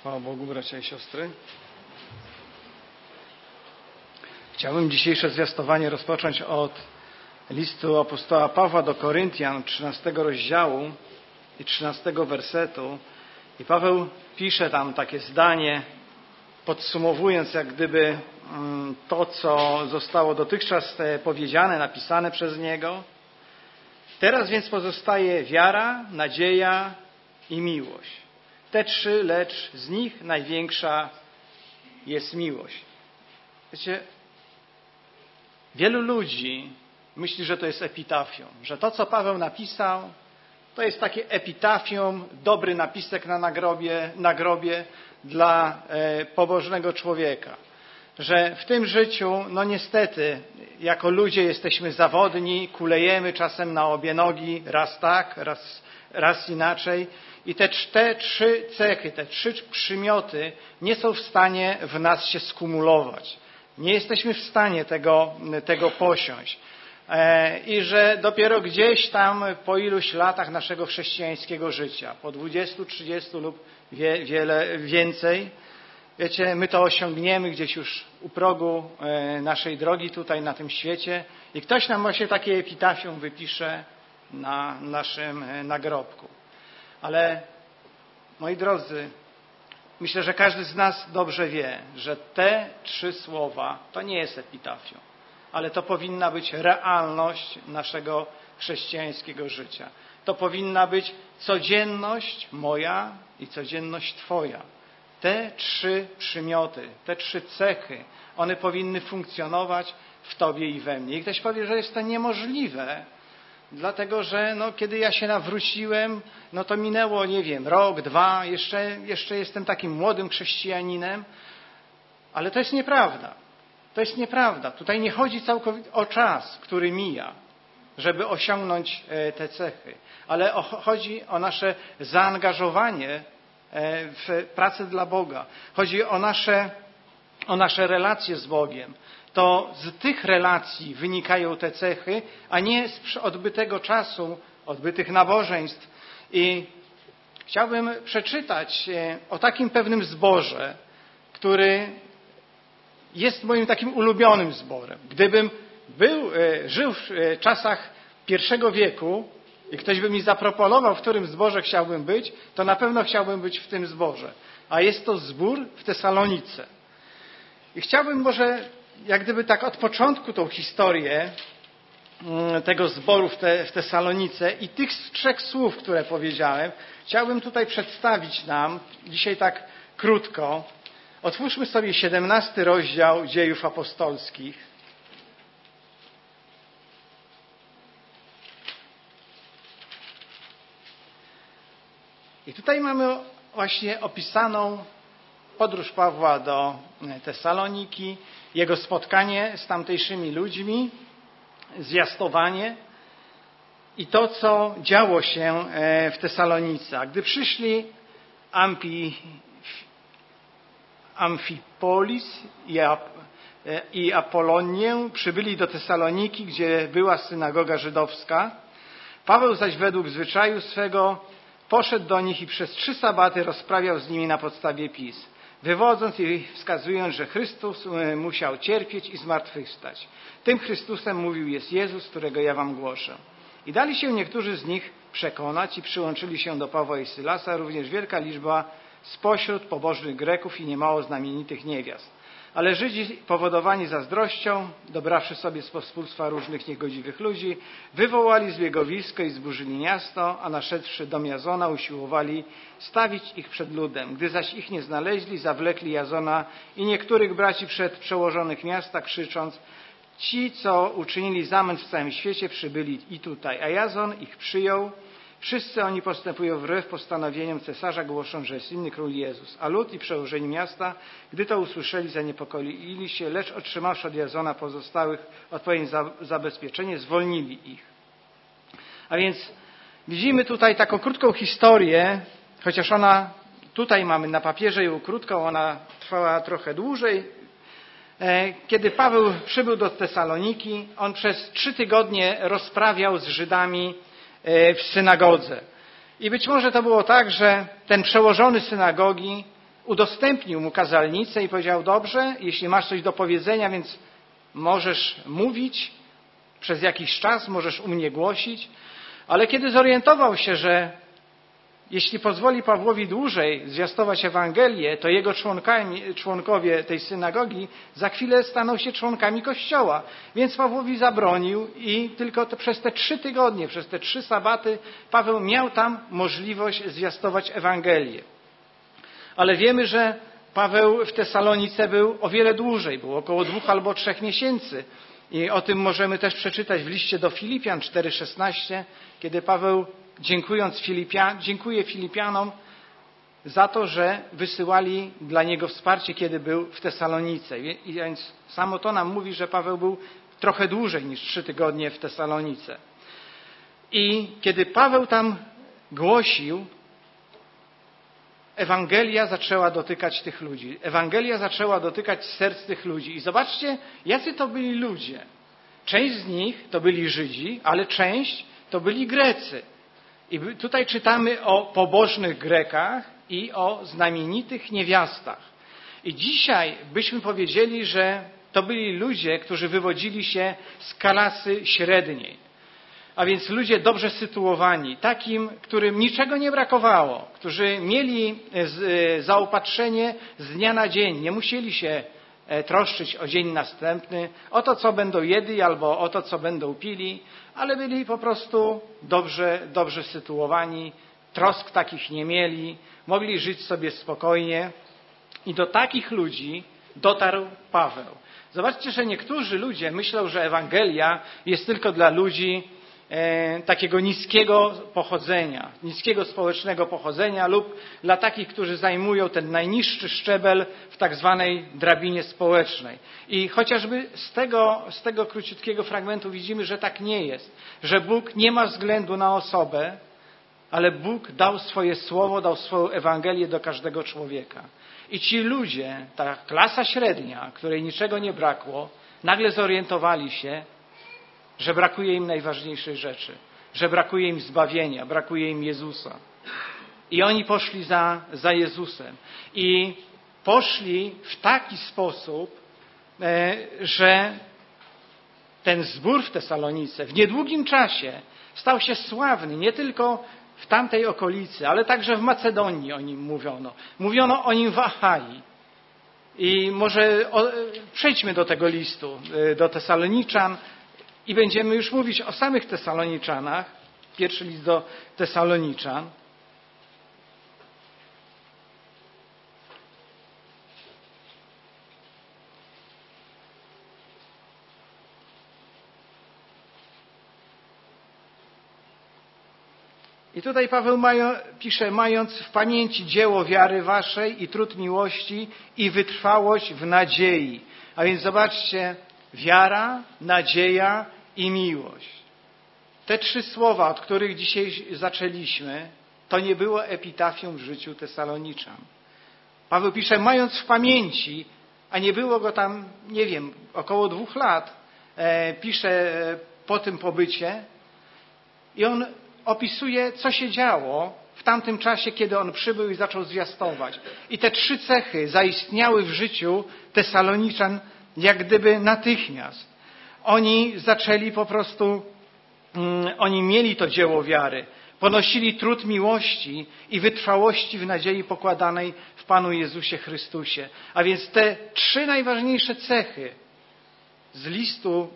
Chwała Bogu, bracia i siostry. Chciałbym dzisiejsze zwiastowanie rozpocząć od listu apostoła Pawła do Koryntian, 13 rozdziału i 13 wersetu. I Paweł pisze tam takie zdanie, podsumowując jak gdyby to, co zostało dotychczas powiedziane, napisane przez niego. Teraz więc pozostaje wiara, nadzieja i miłość. Te trzy, lecz z nich największa jest miłość. Wiecie, wielu ludzi myśli, że to jest epitafium, że to, co Paweł napisał, to jest takie epitafium, dobry napisek na grobie dla pobożnego człowieka. Że w tym życiu, no niestety, jako ludzie jesteśmy zawodni, kulejemy czasem na obie nogi, raz tak, raz inaczej. I te trzy cechy, te trzy przymioty nie są w stanie w nas się skumulować. Nie jesteśmy w stanie tego posiąść. I że dopiero gdzieś tam po iluś latach naszego chrześcijańskiego życia, po 20, 30 lub wiele więcej, wiecie, my to osiągniemy gdzieś już u progu naszej drogi tutaj na tym świecie i ktoś nam właśnie takie epitafium wypisze na naszym nagrobku. Ale moi drodzy, myślę, że każdy z nas dobrze wie, że te trzy słowa to nie jest epitafium, ale to powinna być realność naszego chrześcijańskiego życia. To powinna być codzienność moja i codzienność Twoja. Te trzy przymioty, te trzy cechy, one powinny funkcjonować w Tobie i we mnie. I ktoś powie, że jest to niemożliwe, dlatego że kiedy ja się nawróciłem, to minęło, nie wiem, rok, dwa, jeszcze jestem takim młodym chrześcijaninem, ale to jest nieprawda. To jest nieprawda. Tutaj nie chodzi całkowicie o czas, który mija, żeby osiągnąć te cechy, ale chodzi o nasze zaangażowanie w pracę dla Boga. Chodzi o nasze relacje z Bogiem. To z tych relacji wynikają te cechy, a nie z odbytego czasu, odbytych nabożeństw. I chciałbym przeczytać o takim pewnym zborze, który jest moim takim ulubionym zborem. Gdybym żył w czasach I wieku i ktoś by mi zaproponował, w którym zborze chciałbym być, to na pewno chciałbym być w tym zborze. A jest to zbór w Tesalonice. I chciałbym może jak gdyby tak od początku tą historię tego zboru w Tesalonice i tych trzech słów, które powiedziałem, chciałbym tutaj przedstawić nam dzisiaj tak krótko. Otwórzmy sobie 17 rozdział Dziejów Apostolskich. I tutaj mamy właśnie opisaną podróż Pawła do Tesaloniki, jego spotkanie z tamtejszymi ludźmi, zwiastowanie i to, co działo się w Tesalonice. A gdy przyszli Amfipolis i Apolonię, przybyli do Tesaloniki, gdzie była synagoga żydowska. Paweł zaś według zwyczaju swego poszedł do nich i przez 3 sabaty rozprawiał z nimi na podstawie pism, wywodząc i wskazując, że Chrystus musiał cierpieć i zmartwychwstać. Tym Chrystusem, mówił, jest Jezus, którego ja wam głoszę. I dali się niektórzy z nich przekonać i przyłączyli się do Pawła i Sylasa, również wielka liczba spośród pobożnych Greków i niemało znamienitych niewiast. Ale Żydzi, powodowani zazdrością, dobrawszy sobie z pospólstwa różnych niegodziwych ludzi, wywołali zbiegowisko i zburzyli miasto, a naszedłszy dom Jazona, usiłowali stawić ich przed ludem. Gdy zaś ich nie znaleźli, zawlekli Jazona i niektórych braci przed przełożonych miasta, krzycząc: ci, co uczynili zamęt w całym świecie, przybyli i tutaj. A Jazon ich przyjął. Wszyscy oni postępują wbrew postanowieniom cesarza, głoszą, że jest inny król Jezus. A lud i przełożeni miasta, gdy to usłyszeli, zaniepokoili się, lecz otrzymawszy od Jazona pozostałych odpowiednie zabezpieczenie, zwolnili ich. A więc widzimy tutaj taką krótką historię, chociaż ona, tutaj mamy na papierze ją krótką, ona trwała trochę dłużej. Kiedy Paweł przybył do Tesaloniki, on przez 3 tygodnie rozprawiał z Żydami w synagodze. I być może to było tak, że ten przełożony synagogi udostępnił mu kazalnicę i powiedział: dobrze, jeśli masz coś do powiedzenia, więc możesz mówić przez jakiś czas, możesz u mnie głosić. Ale kiedy zorientował się, że jeśli pozwoli Pawłowi dłużej zwiastować Ewangelię, to jego członkowie tej synagogi za chwilę staną się członkami Kościoła. Więc Pawłowi zabronił i tylko przez te 3 tygodnie, przez te 3 sabaty Paweł miał tam możliwość zwiastować Ewangelię. Ale wiemy, że Paweł w Tesalonice był o wiele dłużej, był około 2 albo 3 miesięcy. I o tym możemy też przeczytać w liście do Filipian 4,16, kiedy Paweł dziękuję Filipianom za to, że wysyłali dla niego wsparcie, kiedy był w Tesalonice. I więc samo to nam mówi, że Paweł był trochę dłużej niż 3 tygodnie w Tesalonice. I kiedy Paweł tam głosił, Ewangelia zaczęła dotykać tych ludzi. Ewangelia zaczęła dotykać serc tych ludzi. I zobaczcie, jacy to byli ludzie. Część z nich to byli Żydzi, ale część to byli Grecy. I tutaj czytamy o pobożnych Grekach i o znamienitych niewiastach. I dzisiaj byśmy powiedzieli, że to byli ludzie, którzy wywodzili się z klasy średniej. A więc ludzie dobrze sytuowani, takim, którym niczego nie brakowało, którzy mieli zaopatrzenie z dnia na dzień, nie musieli się troszczyć o dzień następny, o to, co będą jedli albo o to, co będą pili, ale byli po prostu dobrze sytuowani, trosk takich nie mieli, mogli żyć sobie spokojnie. I do takich ludzi dotarł Paweł. Zobaczcie, że niektórzy ludzie myślą, że Ewangelia jest tylko dla ludzi takiego niskiego pochodzenia, niskiego społecznego pochodzenia lub dla takich, którzy zajmują ten najniższy szczebel w tak zwanej drabinie społecznej. I chociażby z tego króciutkiego fragmentu widzimy, że tak nie jest, że Bóg nie ma względu na osobę, ale Bóg dał swoje słowo, dał swoją Ewangelię do każdego człowieka. I ci ludzie, ta klasa średnia, której niczego nie brakło, nagle zorientowali się, że brakuje im najważniejszej rzeczy, że brakuje im zbawienia, brakuje im Jezusa. I oni poszli za Jezusem. I poszli w taki sposób, że ten zbór w Tesalonice w niedługim czasie stał się sławny, nie tylko w tamtej okolicy, ale także w Macedonii o nim mówiono. Mówiono o nim w Achai. I może przejdźmy do tego listu, do Tesaloniczan, i będziemy już mówić o samych Tesaloniczanach. Pierwszy list do Tesaloniczan. I tutaj Paweł pisze: mając w pamięci dzieło wiary waszej i trud miłości i wytrwałość w nadziei. A więc zobaczcie, wiara, nadzieja i miłość. Te 3 słowa, od których dzisiaj zaczęliśmy, to nie było epitafium w życiu Tesaloniczan. Paweł pisze, mając w pamięci, a nie było go tam, nie wiem, około 2 lat, pisze po tym pobycie i on opisuje, co się działo w tamtym czasie, kiedy on przybył i zaczął zwiastować. I te 3 cechy zaistniały w życiu Tesaloniczan jak gdyby natychmiast. Oni zaczęli po prostu, oni mieli to dzieło wiary, ponosili trud miłości i wytrwałości w nadziei pokładanej w Panu Jezusie Chrystusie. A więc te 3 najważniejsze cechy z listu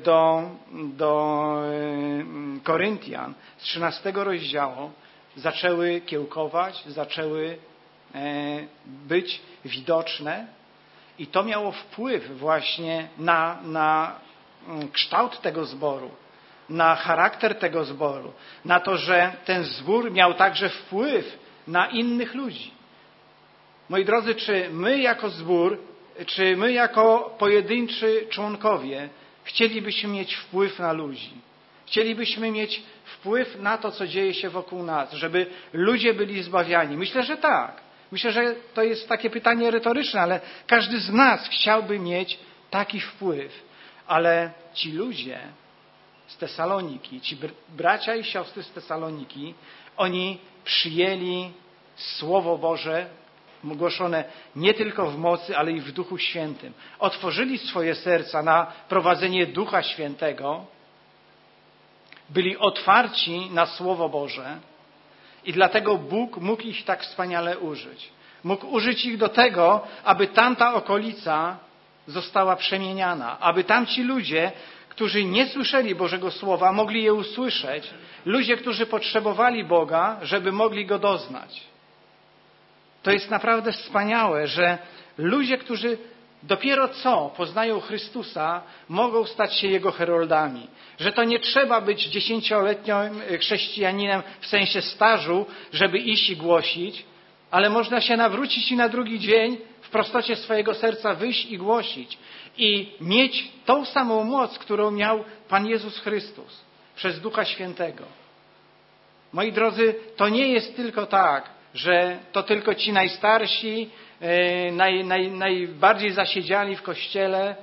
do Koryntian z 13 rozdziału zaczęły kiełkować, zaczęły być widoczne i to miało wpływ właśnie na kształt tego zboru, na charakter tego zboru, na to, że ten zbór miał także wpływ na innych ludzi. Moi drodzy, czy my jako zbór, czy my jako pojedynczy członkowie chcielibyśmy mieć wpływ na ludzi? Chcielibyśmy mieć wpływ na to, co dzieje się wokół nas, żeby ludzie byli zbawiani? Myślę, że tak. Myślę, że to jest takie pytanie retoryczne, ale każdy z nas chciałby mieć taki wpływ. Ale ci ludzie z Tesaloniki, ci bracia i siostry z Tesaloniki, oni przyjęli Słowo Boże głoszone nie tylko w mocy, ale i w Duchu Świętym. Otworzyli swoje serca na prowadzenie Ducha Świętego, byli otwarci na Słowo Boże i dlatego Bóg mógł ich tak wspaniale użyć. Mógł użyć ich do tego, aby tamta okolica została przemieniana, aby tamci ludzie, którzy nie słyszeli Bożego Słowa, mogli je usłyszeć. Ludzie, którzy potrzebowali Boga, żeby mogli Go doznać. To jest naprawdę wspaniałe, że ludzie, którzy dopiero co poznają Chrystusa, mogą stać się Jego heroldami. Że to nie trzeba być 10-letnim chrześcijaninem w sensie stażu, żeby iść i głosić, ale można się nawrócić i na drugi dzień w prostocie swojego serca wyjść i głosić. I mieć tą samą moc, którą miał Pan Jezus Chrystus przez Ducha Świętego. Moi drodzy, to nie jest tylko tak, że to tylko ci najstarsi, najbardziej zasiedziali w Kościele,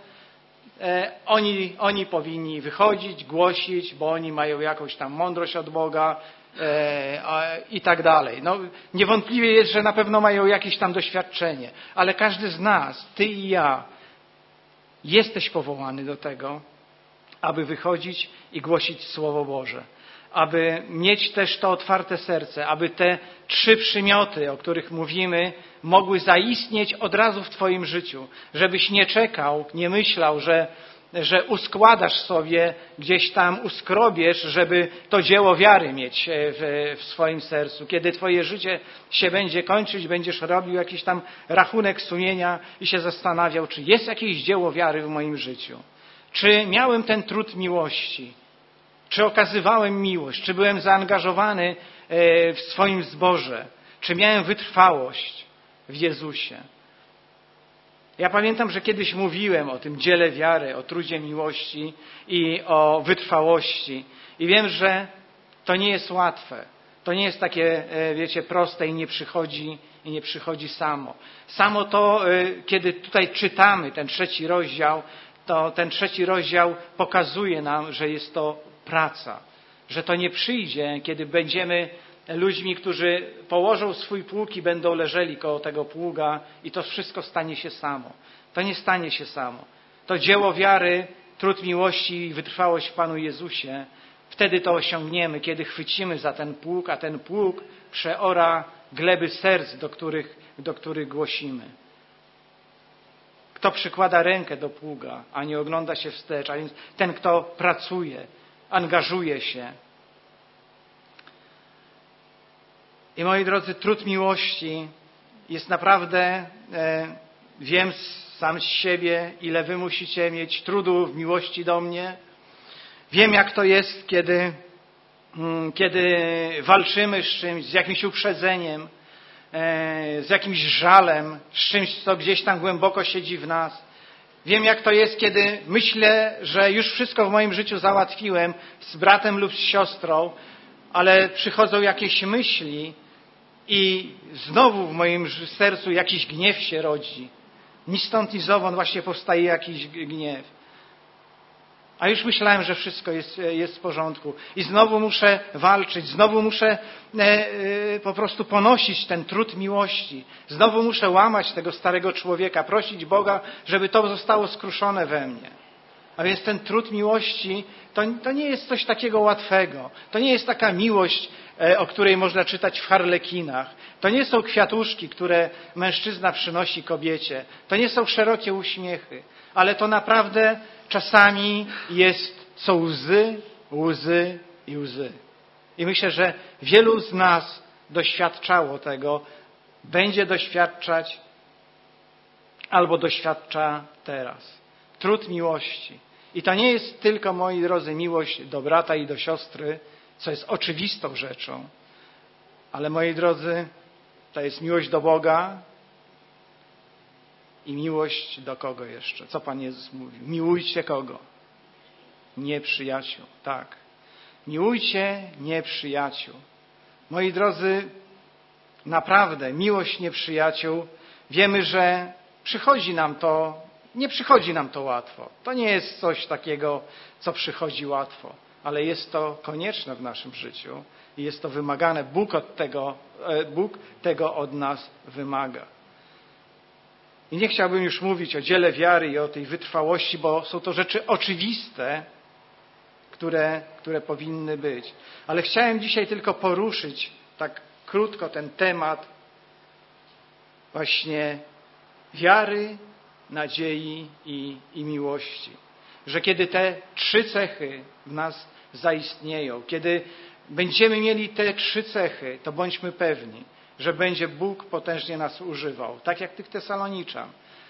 oni powinni wychodzić, głosić, bo oni mają jakąś tam mądrość od Boga i tak dalej. No, niewątpliwie jest, że na pewno mają jakieś tam doświadczenie, ale każdy z nas, ty i ja, jesteś powołany do tego, aby wychodzić i głosić Słowo Boże. Aby mieć też to otwarte serce, aby te 3 przymioty, o których mówimy, mogły zaistnieć od razu w twoim życiu. Żebyś nie czekał, nie myślał, że uskładasz sobie, gdzieś tam uskrobiesz, żeby to dzieło wiary mieć w swoim sercu. Kiedy twoje życie się będzie kończyć, będziesz robił jakiś tam rachunek sumienia i się zastanawiał, czy jest jakieś dzieło wiary w moim życiu. Czy miałem ten trud miłości? Czy okazywałem miłość? Czy byłem zaangażowany w swoim zborze? Czy miałem wytrwałość w Jezusie? Ja pamiętam, że kiedyś mówiłem o tym dziele wiary, o trudzie miłości i o wytrwałości. I wiem, że to nie jest łatwe. To nie jest takie, wiecie, proste i nie przychodzi samo. Samo to, kiedy tutaj czytamy ten 3 rozdział, to ten 3 rozdział pokazuje nam, że jest to praca. Że to nie przyjdzie, kiedy będziemy ludźmi, którzy położą swój pług i będą leżeli koło tego pługa i to wszystko stanie się samo. To nie stanie się samo. To dzieło wiary, trud miłości i wytrwałość w Panu Jezusie, wtedy to osiągniemy, kiedy chwycimy za ten pług, a ten pług przeora gleby serc, do których głosimy. Kto przykłada rękę do pługa, a nie ogląda się wstecz, a więc ten, kto pracuje, angażuje się. I moi drodzy, trud miłości jest naprawdę, wiem sam z siebie, ile wy musicie mieć trudu w miłości do mnie. Wiem, jak to jest, kiedy walczymy z czymś, z jakimś uprzedzeniem, z jakimś żalem, z czymś, co gdzieś tam głęboko siedzi w nas. Wiem, jak to jest, kiedy myślę, że już wszystko w moim życiu załatwiłem z bratem lub z siostrą, ale przychodzą jakieś myśli i znowu w moim sercu jakiś gniew się rodzi. Ni stąd, ni zowąd właśnie powstaje jakiś gniew. A już myślałem, że wszystko jest w porządku. I znowu muszę walczyć, znowu muszę po prostu ponosić ten trud miłości. Znowu muszę łamać tego starego człowieka, prosić Boga, żeby to zostało skruszone we mnie. A więc ten trud miłości to nie jest coś takiego łatwego. To nie jest taka miłość, o której można czytać w harlekinach. To nie są kwiatuszki, które mężczyzna przynosi kobiecie. To nie są szerokie uśmiechy. Ale to naprawdę czasami są łzy, łzy i łzy. I myślę, że wielu z nas doświadczało tego, będzie doświadczać albo doświadcza teraz. Trud miłości. I to nie jest tylko, moi drodzy, miłość do brata i do siostry, co jest oczywistą rzeczą, ale, moi drodzy, to jest miłość do Boga i miłość do kogo jeszcze? Co Pan Jezus mówił? Miłujcie kogo? Nieprzyjaciół. Tak. Miłujcie nieprzyjaciół. Moi drodzy, naprawdę miłość nieprzyjaciół, wiemy, że nie przychodzi nam to łatwo. To nie jest coś takiego, co przychodzi łatwo, ale jest to konieczne w naszym życiu i jest to wymagane. Bóg tego od nas wymaga. I nie chciałbym już mówić o dziele wiary i o tej wytrwałości, bo są to rzeczy oczywiste, które powinny być. Ale chciałem dzisiaj tylko poruszyć tak krótko ten temat właśnie wiary, nadziei i miłości. Że kiedy te trzy cechy w nas zaistnieją, kiedy będziemy mieli te trzy cechy, to bądźmy pewni, że będzie Bóg potężnie nas używał. Tak jak tych Tesaloniczan.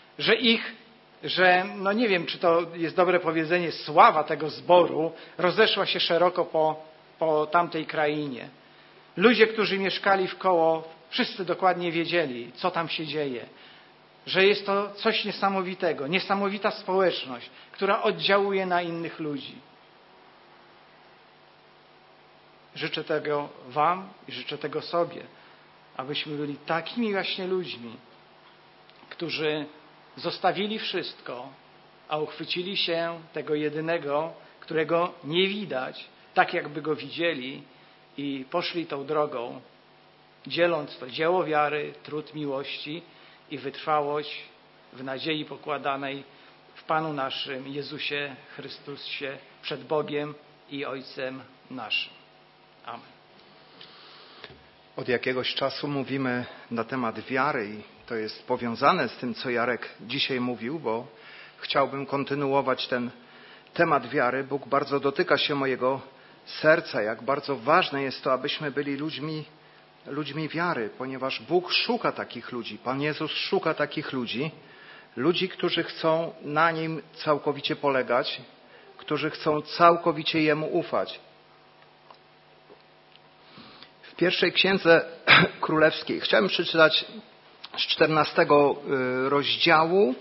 Że nie wiem, czy to jest dobre powiedzenie, sława tego zboru rozeszła się szeroko po tamtej krainie. Ludzie, którzy mieszkali wkoło, wszyscy dokładnie wiedzieli, co tam się dzieje. Że jest to coś niesamowitego, niesamowita społeczność, która oddziałuje na innych ludzi. Życzę tego wam i życzę tego sobie, abyśmy byli takimi właśnie ludźmi, którzy zostawili wszystko, a uchwycili się tego jedynego, którego nie widać, tak jakby go widzieli i poszli tą drogą, dzieląc to dzieło wiary, trud miłości i wytrwałość w nadziei pokładanej w Panu naszym Jezusie Chrystusie przed Bogiem i Ojcem naszym. Amen. Od jakiegoś czasu mówimy na temat wiary i to jest powiązane z tym, co Jarek dzisiaj mówił, bo chciałbym kontynuować ten temat wiary. Bóg bardzo dotyka się mojego serca, jak bardzo ważne jest to, abyśmy byli ludźmi wiary, ponieważ Bóg szuka takich ludzi. Pan Jezus szuka takich ludzi, którzy chcą na Nim całkowicie polegać, którzy chcą całkowicie Jemu ufać. W pierwszej księdze królewskiej chciałem przeczytać z 14 rozdziału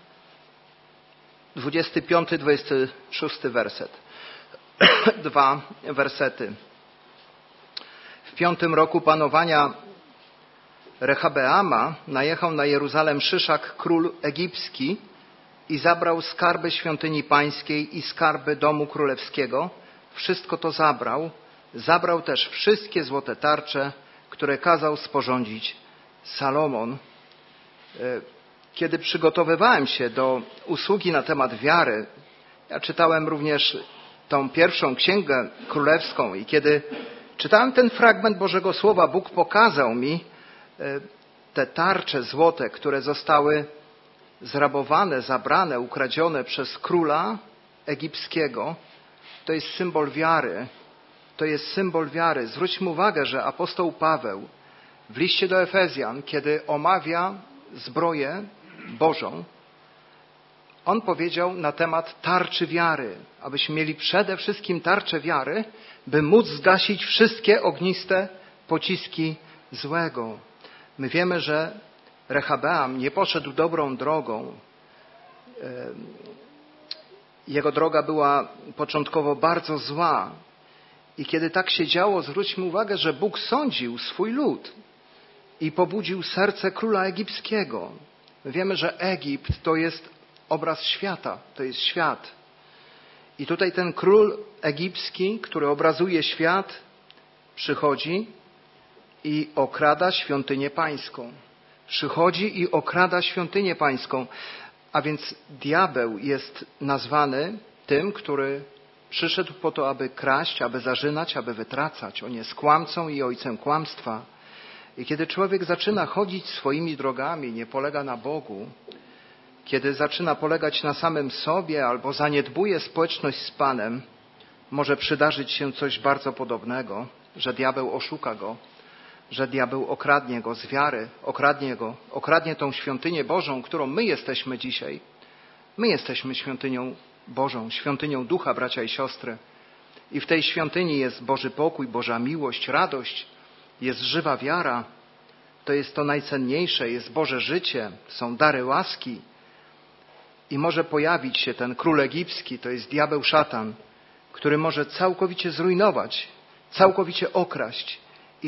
25-26 werset. 2 wersety. W 5 roku panowania Rehabeama najechał na Jeruzalem Szyszak, król egipski, i zabrał skarby świątyni pańskiej i skarby domu królewskiego. Wszystko to zabrał. Zabrał też wszystkie złote tarcze, które kazał sporządzić Salomon. Kiedy przygotowywałem się do usługi na temat wiary, ja czytałem również tą pierwszą księgę królewską i kiedy czytałem ten fragment Bożego Słowa, Bóg pokazał mi te tarcze złote, które zostały zrabowane, zabrane, ukradzione przez króla egipskiego. To jest symbol wiary. To jest symbol wiary. Zwróćmy uwagę, że apostoł Paweł w liście do Efezjan, kiedy omawia zbroję Bożą, on powiedział na temat tarczy wiary, abyśmy mieli przede wszystkim tarczę wiary, by móc zgasić wszystkie ogniste pociski złego. My wiemy, że Rehabeam nie poszedł dobrą drogą. Jego droga była początkowo bardzo zła. I kiedy tak się działo, zwróćmy uwagę, że Bóg sądził swój lud i pobudził serce króla egipskiego. My wiemy, że Egipt to jest obraz świata, to jest świat. I tutaj ten król egipski, który obrazuje świat, przychodzi i okrada świątynię pańską. Przychodzi i okrada świątynię pańską. A więc diabeł jest nazwany tym, który przyszedł po to, aby kraść, aby zarzynać, aby wytracać. On jest kłamcą i ojcem kłamstwa. I kiedy człowiek zaczyna chodzić swoimi drogami, nie polega na Bogu, kiedy zaczyna polegać na samym sobie albo zaniedbuje społeczność z Panem, może przydarzyć się coś bardzo podobnego, że diabeł oszuka go, że diabeł okradnie go z wiary, okradnie tą świątynię Bożą, którą my jesteśmy dzisiaj. My jesteśmy świątynią Bożą, świątynią Ducha, bracia i siostry. I w tej świątyni jest Boży pokój, Boża miłość, radość, jest żywa wiara. To jest to najcenniejsze, jest Boże życie, są dary łaski. I może pojawić się ten król egipski, to jest diabeł szatan, który może całkowicie zrujnować, całkowicie okraść i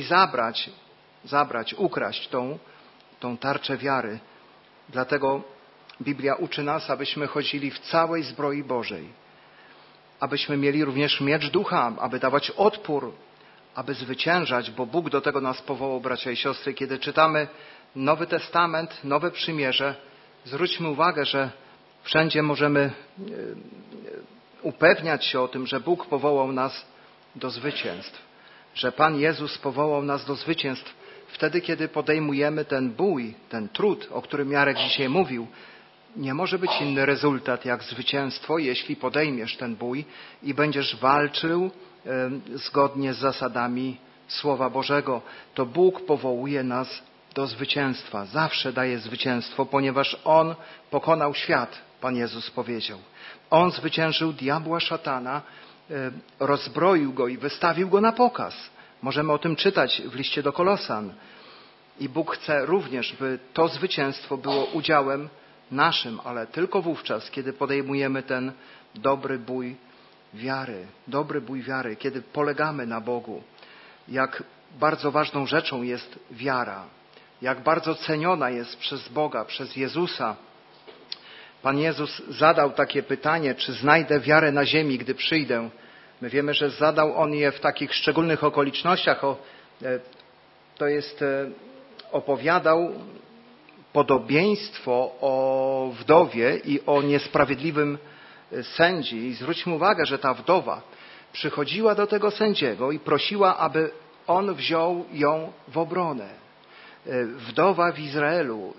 ukraść tą tarczę wiary. Dlatego Biblia uczy nas, abyśmy chodzili w całej zbroi Bożej. Abyśmy mieli również miecz ducha, aby dawać odpór, aby zwyciężać, bo Bóg do tego nas powołał, bracia i siostry. Kiedy czytamy Nowy Testament, Nowe Przymierze, Zwróćmy uwagę, że wszędzie możemy upewniać się o tym, że Bóg powołał nas do zwycięstw. Że Pan Jezus powołał nas do zwycięstw wtedy, kiedy podejmujemy ten bój, ten trud, o którym Jarek dzisiaj mówił. Nie może być inny rezultat jak zwycięstwo, jeśli podejmiesz ten bój i będziesz walczył zgodnie z zasadami Słowa Bożego. To Bóg powołuje nas do zwycięstwa. Zawsze daje zwycięstwo, ponieważ On pokonał świat, Pan Jezus powiedział. On zwyciężył diabła, szatana, rozbroił go i wystawił go na pokaz. Możemy o tym czytać w liście do Kolosan. I Bóg chce również, by to zwycięstwo było udziałem naszym, ale tylko wówczas, kiedy podejmujemy ten dobry bój wiary, kiedy polegamy na Bogu. Jak bardzo ważną rzeczą jest wiara, jak bardzo ceniona jest przez Boga, przez Jezusa. Pan Jezus zadał takie pytanie, czy znajdę wiarę na ziemi, gdy przyjdę. My wiemy, że zadał On je w takich szczególnych okolicznościach. Opowiadał podobieństwo o wdowie i o niesprawiedliwym sędzi. I zwróćmy uwagę, że ta wdowa przychodziła do tego sędziego i prosiła, aby on wziął ją w obronę. Wdowa w Izraelu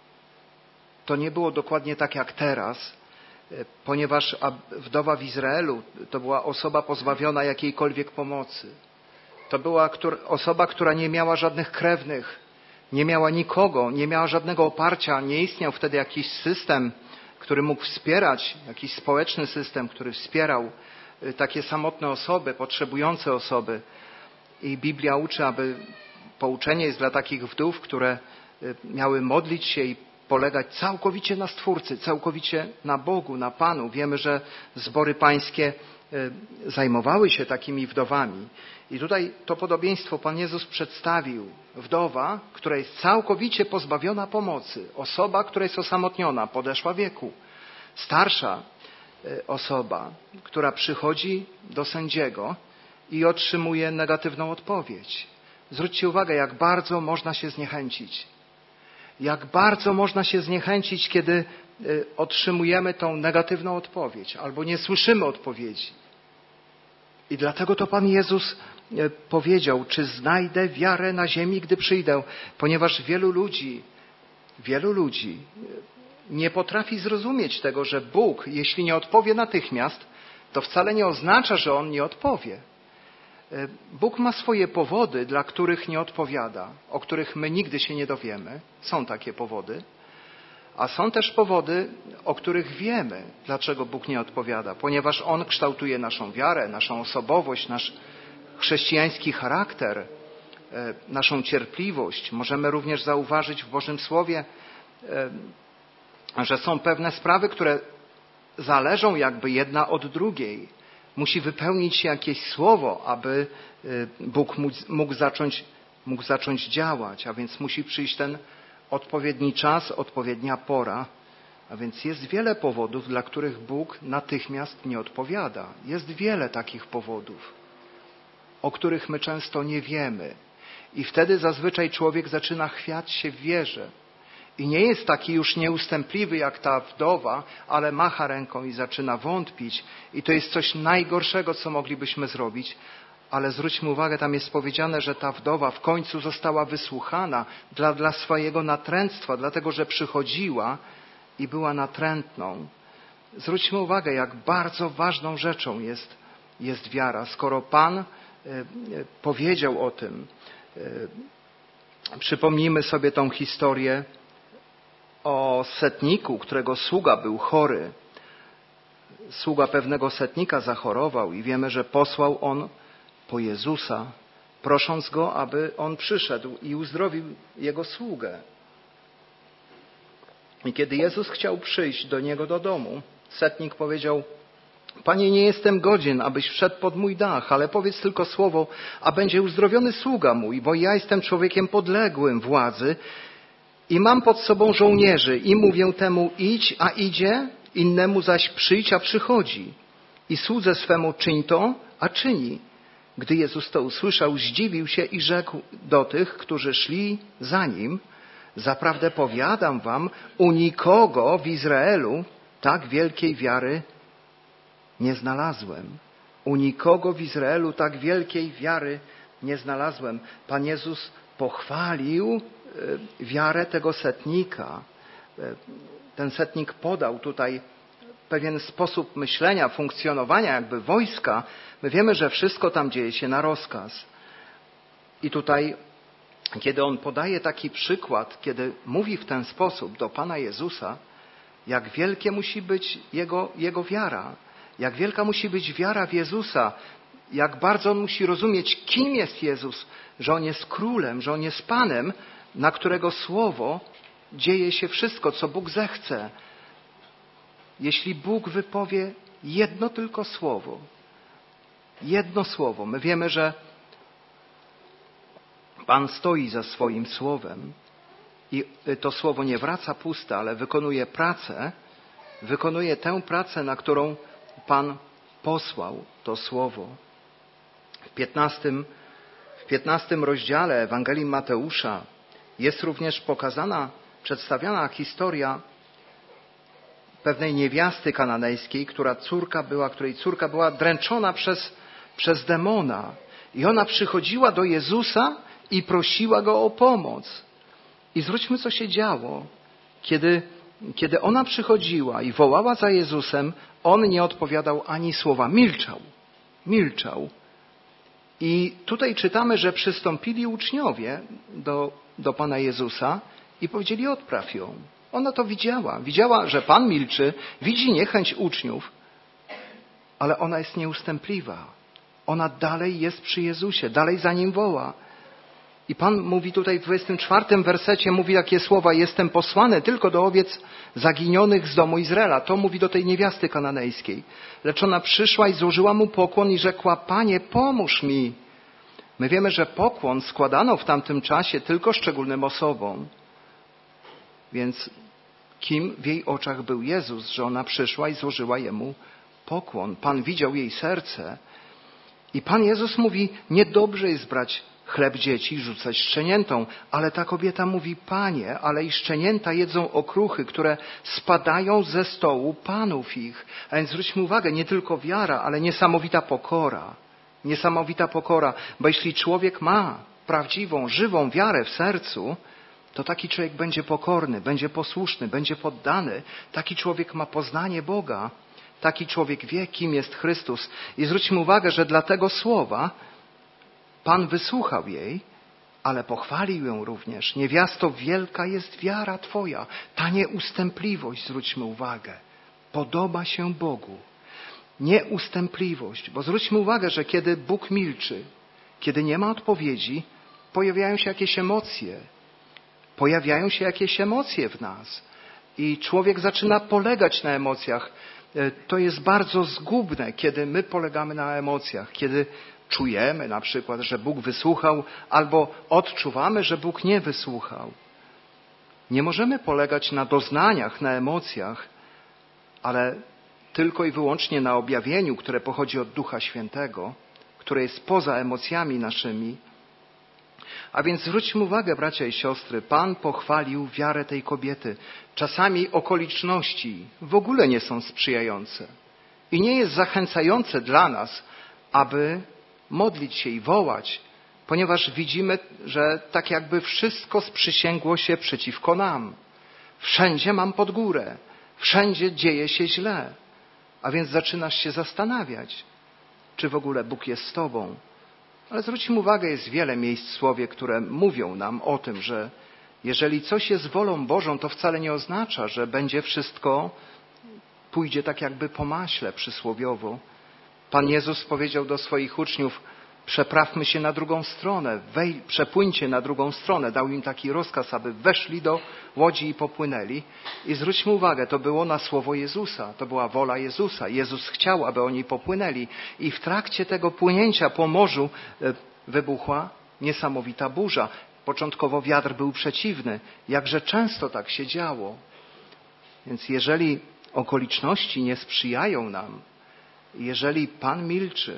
to nie było dokładnie tak jak teraz, ponieważ wdowa w Izraelu to była osoba pozbawiona jakiejkolwiek pomocy. To była osoba, która nie miała żadnych krewnych, nie miała nikogo, nie miała żadnego oparcia, nie istniał wtedy jakiś system, który mógł wspierać, jakiś społeczny system, który wspierał takie samotne osoby, potrzebujące osoby. I Biblia uczy, pouczenie jest dla takich wdów, które miały modlić się i polegać całkowicie na Stwórcy, całkowicie na Bogu, na Panu. Wiemy, że zbory pańskie zajmowały się takimi wdowami. I tutaj to podobieństwo Pan Jezus przedstawił. Wdowa, która jest całkowicie pozbawiona pomocy. Osoba, która jest osamotniona, podeszła wieku. Starsza osoba, która przychodzi do sędziego i otrzymuje negatywną odpowiedź. Zwróćcie uwagę, jak bardzo można się zniechęcić. Jak bardzo można się zniechęcić, kiedy otrzymujemy tą negatywną odpowiedź albo nie słyszymy odpowiedzi. I dlatego to Pan Jezus powiedział, czy znajdę wiarę na ziemi, gdy przyjdę, ponieważ wielu ludzi nie potrafi zrozumieć tego, że Bóg, jeśli nie odpowie natychmiast, to wcale nie oznacza, że On nie odpowie. Bóg ma swoje powody, dla których nie odpowiada, o których my nigdy się nie dowiemy. Są takie powody. A są też powody, o których wiemy, dlaczego Bóg nie odpowiada. Ponieważ On kształtuje naszą wiarę, naszą osobowość, nasz chrześcijański charakter, naszą cierpliwość. Możemy również zauważyć w Bożym Słowie, że są pewne sprawy, które zależą jakby jedna od drugiej. Musi wypełnić się jakieś słowo, aby Bóg mógł zacząć działać, a więc musi przyjść ten odpowiedni czas, odpowiednia pora. A więc jest wiele powodów, dla których Bóg natychmiast nie odpowiada. Jest wiele takich powodów, o których my często nie wiemy. I wtedy zazwyczaj człowiek zaczyna chwiać się w wierze. I nie jest taki już nieustępliwy jak ta wdowa, ale macha ręką i zaczyna wątpić. I to jest coś najgorszego, co moglibyśmy zrobić. Ale zwróćmy uwagę, tam jest powiedziane, że ta wdowa w końcu została wysłuchana dla swojego natręctwa, dlatego że przychodziła i była natrętną. Zwróćmy uwagę, jak bardzo ważną rzeczą jest wiara. Skoro Pan powiedział o tym, przypomnijmy sobie tą historię o setniku, którego sługa był chory. Sługa pewnego setnika zachorował i wiemy, że posłał on po Jezusa, prosząc go, aby on przyszedł i uzdrowił jego sługę. I kiedy Jezus chciał przyjść do niego do domu, setnik powiedział: Panie, nie jestem godzien, abyś wszedł pod mój dach, ale powiedz tylko słowo, a będzie uzdrowiony sługa mój, bo ja jestem człowiekiem podległym władzy i mam pod sobą żołnierzy i mówię temu idź, a idzie, innemu zaś przyjdź, a przychodzi. I słudze swemu czyń to, a czyni. Gdy Jezus to usłyszał, zdziwił się i rzekł do tych, którzy szli za nim: Zaprawdę powiadam wam, u nikogo w Izraelu tak wielkiej wiary nie znalazłem. U nikogo w Izraelu tak wielkiej wiary nie znalazłem. Pan Jezus pochwalił wiarę tego setnika. Ten setnik podał tutaj pewien sposób myślenia, funkcjonowania jakby wojska. My wiemy, że wszystko tam dzieje się na rozkaz. I tutaj, kiedy on podaje taki przykład, kiedy mówi w ten sposób do Pana Jezusa, jak wielkie musi być jego wiara, jak wielka musi być wiara w Jezusa, jak bardzo on musi rozumieć, kim jest Jezus, że on jest królem, że on jest Panem, na którego słowo dzieje się wszystko, co Bóg zechce. Jeśli Bóg wypowie jedno tylko słowo, my wiemy, że Pan stoi za swoim słowem i to słowo nie wraca puste, ale wykonuje tę pracę, na którą Pan posłał to słowo. W 15 rozdziale Ewangelii Mateusza jest również przedstawiana historia pewnej niewiasty kananejskiej, której córka była dręczona przez demona. I ona przychodziła do Jezusa i prosiła Go o pomoc. I zwróćmy, co się działo. Kiedy ona przychodziła i wołała za Jezusem, On nie odpowiadał ani słowa. Milczał. I tutaj czytamy, że przystąpili uczniowie do Pana Jezusa i powiedzieli: odpraw ją. Ona to widziała. Widziała, że Pan milczy, widzi niechęć uczniów, ale ona jest nieustępliwa. Ona dalej jest przy Jezusie, dalej za Nim woła. I Pan mówi tutaj w 24 wersecie, mówi takie słowa: jestem posłany tylko do owiec zaginionych z domu Izraela. To mówi do tej niewiasty kananejskiej. Lecz ona przyszła i złożyła Mu pokłon i rzekła: Panie, pomóż mi. My wiemy, że pokłon składano w tamtym czasie tylko szczególnym osobom. Więc kim w jej oczach był Jezus, że ona przyszła i złożyła Jemu pokłon? Pan widział jej serce. I Pan Jezus mówi: niedobrze jest brać chleb dzieci i rzucać szczeniętom. Ale ta kobieta mówi: Panie, ale i szczenięta jedzą okruchy, które spadają ze stołu panów ich. A więc zwróćmy uwagę, nie tylko wiara, ale niesamowita pokora. Niesamowita pokora, bo jeśli człowiek ma prawdziwą, żywą wiarę w sercu, to taki człowiek będzie pokorny, będzie posłuszny, będzie poddany. Taki człowiek ma poznanie Boga. Taki człowiek wie, kim jest Chrystus. I zwróćmy uwagę, że dla tego słowa Pan wysłuchał jej, ale pochwalił ją również. Niewiasto, wielka jest wiara Twoja. Ta nieustępliwość, zwróćmy uwagę, podoba się Bogu. Nieustępliwość, bo zwróćmy uwagę, że kiedy Bóg milczy, kiedy nie ma odpowiedzi, pojawiają się jakieś emocje. Pojawiają się jakieś emocje w nas. I człowiek zaczyna polegać na emocjach. To jest bardzo zgubne, kiedy my polegamy na emocjach, kiedy czujemy na przykład, że Bóg wysłuchał, albo odczuwamy, że Bóg nie wysłuchał. Nie możemy polegać na doznaniach, na emocjach, ale tylko i wyłącznie na objawieniu, które pochodzi od Ducha Świętego, które jest poza emocjami naszymi. A więc zwróćmy uwagę, bracia i siostry, Pan pochwalił wiarę tej kobiety. Czasami okoliczności w ogóle nie są sprzyjające i nie jest zachęcające dla nas, aby modlić się i wołać, ponieważ widzimy, że tak jakby wszystko sprzysięgło się przeciwko nam. Wszędzie mam pod górę, wszędzie dzieje się źle, a więc zaczynasz się zastanawiać, czy w ogóle Bóg jest z tobą. Ale zwróćmy uwagę, jest wiele miejsc w Słowie, które mówią nam o tym, że jeżeli coś jest wolą Bożą, to wcale nie oznacza, że będzie wszystko, pójdzie tak jakby po maśle przysłowiowo. Pan Jezus powiedział do swoich uczniów: przeprawmy się na drugą stronę, przepłyńcie na drugą stronę. Dał im taki rozkaz, aby weszli do łodzi i popłynęli. I zwróćmy uwagę, to było na słowo Jezusa, to była wola Jezusa. Jezus chciał, aby oni popłynęli. I w trakcie tego płynięcia po morzu wybuchła niesamowita burza. Początkowo wiatr był przeciwny. Jakże często tak się działo. Więc jeżeli okoliczności nie sprzyjają nam, jeżeli Pan milczy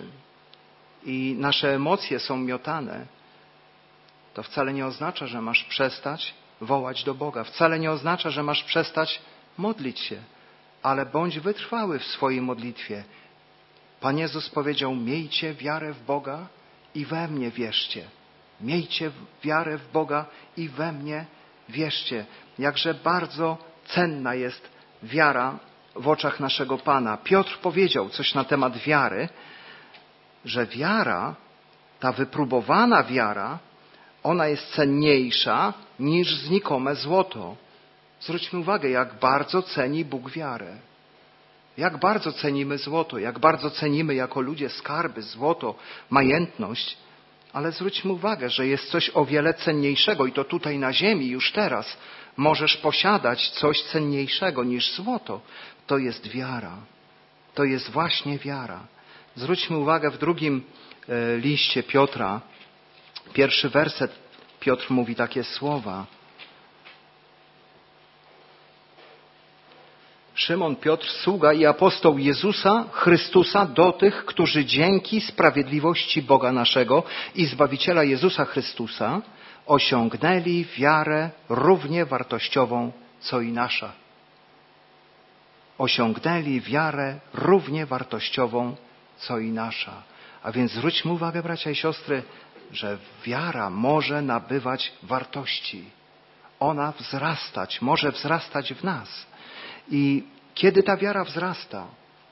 i nasze emocje są miotane, to wcale nie oznacza, że masz przestać wołać do Boga. Wcale nie oznacza, że masz przestać modlić się, ale bądź wytrwały w swojej modlitwie. Pan Jezus powiedział, miejcie wiarę w Boga i we mnie wierzcie. Miejcie wiarę w Boga i we mnie wierzcie. Jakże bardzo cenna jest wiara w oczach naszego Pana. Piotr powiedział coś na temat wiary, że wiara, ta wypróbowana wiara, ona jest cenniejsza niż znikome złoto. Zwróćmy uwagę, jak bardzo ceni Bóg wiarę. Jak bardzo cenimy złoto, jak bardzo cenimy jako ludzie skarby, złoto, majętność. Ale zwróćmy uwagę, że jest coś o wiele cenniejszego i to tutaj na ziemi już teraz możesz posiadać coś cenniejszego niż złoto. To jest wiara. To jest właśnie wiara. Zwróćmy uwagę w drugim liście Piotra, 1 werset, Piotr mówi takie słowa. Szymon Piotr, sługa i apostoł Jezusa Chrystusa do tych, którzy dzięki sprawiedliwości Boga naszego i Zbawiciela Jezusa Chrystusa osiągnęli wiarę równie wartościową, co i nasza. Osiągnęli wiarę równie wartościową, co i nasza. A więc zwróćmy uwagę, bracia i siostry, że wiara może nabywać wartości. Ona może wzrastać w nas. I kiedy ta wiara wzrasta?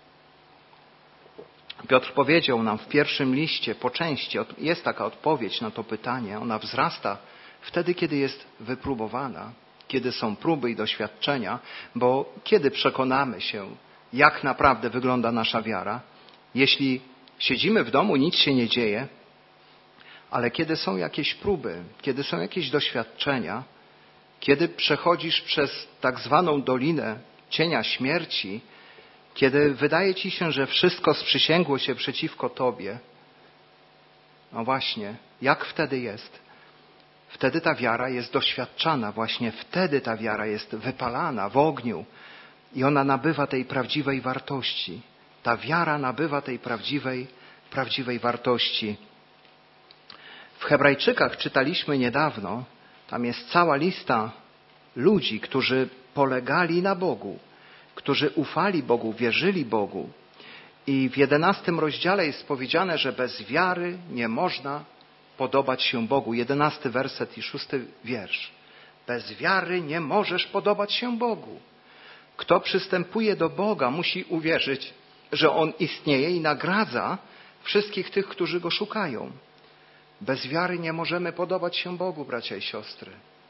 Piotr powiedział nam w pierwszym liście po części, jest taka odpowiedź na to pytanie, ona wzrasta wtedy, kiedy jest wypróbowana, kiedy są próby i doświadczenia, bo kiedy przekonamy się, jak naprawdę wygląda nasza wiara? Jeśli siedzimy w domu, nic się nie dzieje, ale kiedy są jakieś próby, kiedy są jakieś doświadczenia, kiedy przechodzisz przez tak zwaną dolinę cienia śmierci, kiedy wydaje ci się, że wszystko sprzysięgło się przeciwko tobie, no właśnie, jak wtedy jest? Wtedy ta wiara jest doświadczana, właśnie wtedy ta wiara jest wypalana w ogniu i ona nabywa tej prawdziwej wartości. Ta wiara nabywa tej prawdziwej wartości. W Hebrajczykach czytaliśmy niedawno, tam jest cała lista ludzi, którzy polegali na Bogu, którzy ufali Bogu, wierzyli Bogu. I w 11 rozdziale jest powiedziane, że bez wiary nie można podobać się Bogu. 11 werset i 6 wiersz. Bez wiary nie możesz podobać się Bogu. Kto przystępuje do Boga, musi uwierzyć, że On istnieje i nagradza wszystkich tych, którzy Go szukają. Bez wiary nie możemy podobać się Bogu, bracia i siostry.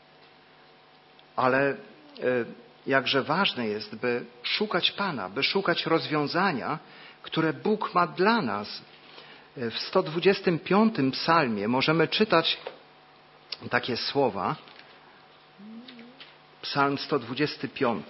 Ale jakże ważne jest, by szukać Pana, by szukać rozwiązania, które Bóg ma dla nas. W 125 psalmie możemy czytać takie słowa. Psalm 125.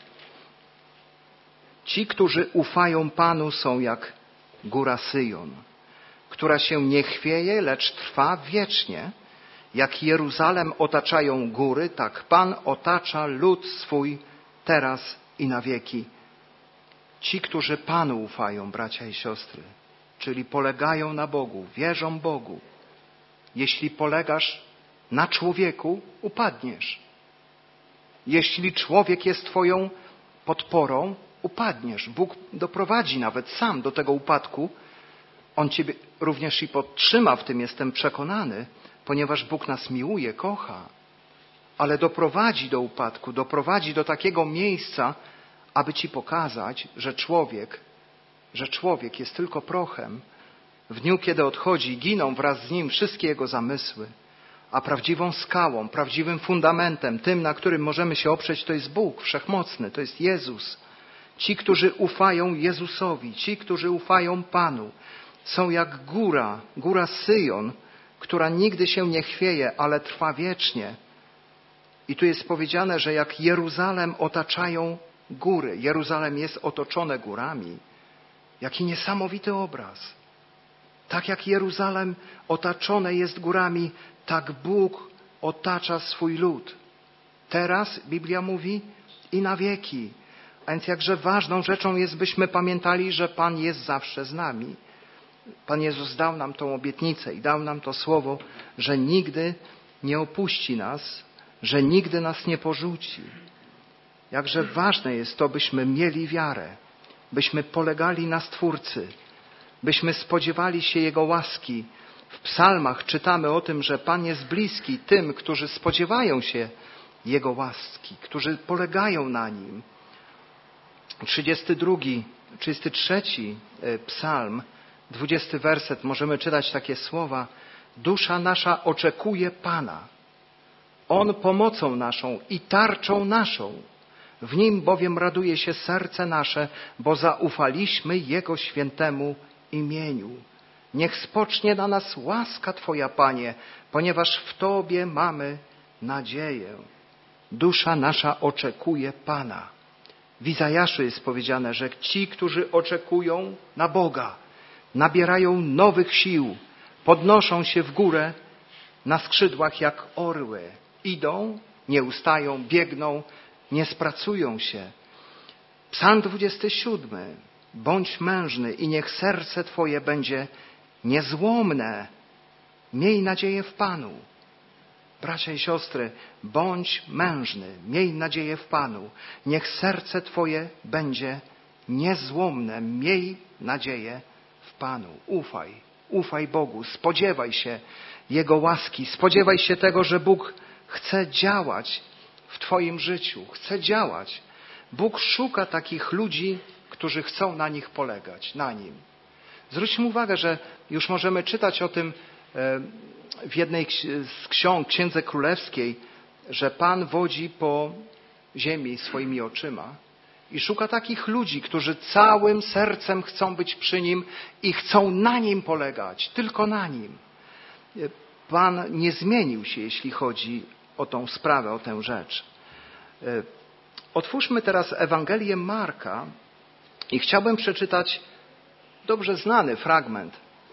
Ci, którzy ufają Panu, są jak góra Syjon, która się nie chwieje, lecz trwa wiecznie. Jak Jeruzalem otaczają góry, tak Pan otacza lud swój teraz i na wieki. Ci, którzy Panu ufają, bracia i siostry, czyli polegają na Bogu, wierzą Bogu. Jeśli polegasz na człowieku, upadniesz. Jeśli człowiek jest twoją podporą, upadniesz. Bóg doprowadzi nawet sam do tego upadku. On ciebie również i podtrzyma w tym, jestem przekonany, ponieważ Bóg nas miłuje, kocha. Ale doprowadzi do upadku, doprowadzi do takiego miejsca, aby ci pokazać, że człowiek jest tylko prochem. W dniu, kiedy odchodzi, giną wraz z nim wszystkie jego zamysły. A prawdziwą skałą, prawdziwym fundamentem, tym, na którym możemy się oprzeć, to jest Bóg Wszechmocny, to jest Jezus. Ci, którzy ufają Jezusowi, ci, którzy ufają Panu, są jak góra Syjon, która nigdy się nie chwieje, ale trwa wiecznie. I tu jest powiedziane, że jak Jeruzalem otaczają góry. Jeruzalem jest otoczone górami. Jaki niesamowity obraz. Tak jak Jeruzalem otaczone jest górami, tak Bóg otacza swój lud. Teraz, Biblia mówi, i na wieki. A więc jakże ważną rzeczą jest, byśmy pamiętali, że Pan jest zawsze z nami. Pan Jezus dał nam tą obietnicę i dał nam to słowo, że nigdy nie opuści nas, że nigdy nas nie porzuci. Jakże ważne jest to, byśmy mieli wiarę, byśmy polegali na Stwórcy, byśmy spodziewali się Jego łaski. W psalmach czytamy o tym, że Pan jest bliski tym, którzy spodziewają się Jego łaski, którzy polegają na Nim. 33 psalm, 20 werset, możemy czytać takie słowa: dusza nasza oczekuje Pana. On pomocą naszą i tarczą naszą. W Nim bowiem raduje się serce nasze, bo zaufaliśmy Jego świętemu imieniu. Niech spocznie na nas łaska Twoja, Panie, ponieważ w Tobie mamy nadzieję. Dusza nasza oczekuje Pana. W Izajaszu jest powiedziane, że ci, którzy oczekują na Boga, nabierają nowych sił, podnoszą się w górę na skrzydłach jak orły. Idą, nie ustają, biegną, nie spracują się. Psalm 27. Bądź mężny i niech serce Twoje będzie niezłomne. Miej nadzieję w Panu. Bracia i siostry, bądź mężny, miej nadzieję w Panu. Niech serce Twoje będzie niezłomne. Miej nadzieję w Panu. Ufaj Bogu, spodziewaj się Jego łaski, spodziewaj się tego, że Bóg chce działać w Twoim życiu, chce działać. Bóg szuka takich ludzi, którzy chcą na nich polegać, na Nim. Zwróćmy uwagę, że już możemy czytać o tym w jednej z ksiąg, Księdze Królewskiej, że Pan wodzi po ziemi swoimi oczyma i szuka takich ludzi, którzy całym sercem chcą być przy Nim i chcą na Nim polegać, tylko na Nim. Pan nie zmienił się, jeśli chodzi o tą sprawę, o tę rzecz. Otwórzmy teraz Ewangelię Marka i chciałbym przeczytać dobrze znany fragment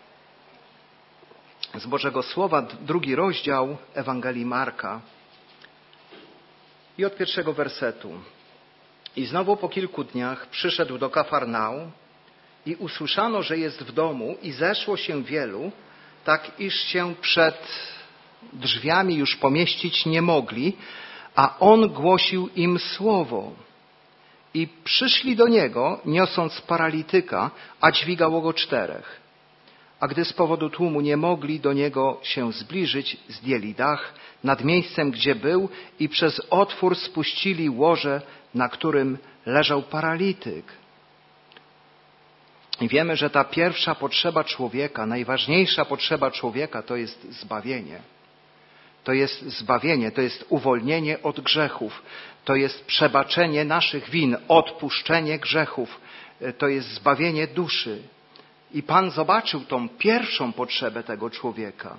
z Bożego Słowa, 2 rozdział Ewangelii Marka i od 1 wersetu. I znowu po kilku dniach przyszedł do Kafarnaum i usłyszano, że jest w domu i zeszło się wielu, tak iż się przed drzwiami już pomieścić nie mogli, a on głosił im słowo. I przyszli do niego, niosąc paralityka, a dźwigało go 4. A gdy z powodu tłumu nie mogli do niego się zbliżyć, zdjęli dach nad miejscem, gdzie był i przez otwór spuścili łoże, na którym leżał paralityk. I wiemy, że ta pierwsza potrzeba człowieka, najważniejsza potrzeba człowieka to jest zbawienie. To jest zbawienie, to jest uwolnienie od grzechów, to jest przebaczenie naszych win, odpuszczenie grzechów, to jest zbawienie duszy. I Pan zobaczył tą pierwszą potrzebę tego człowieka.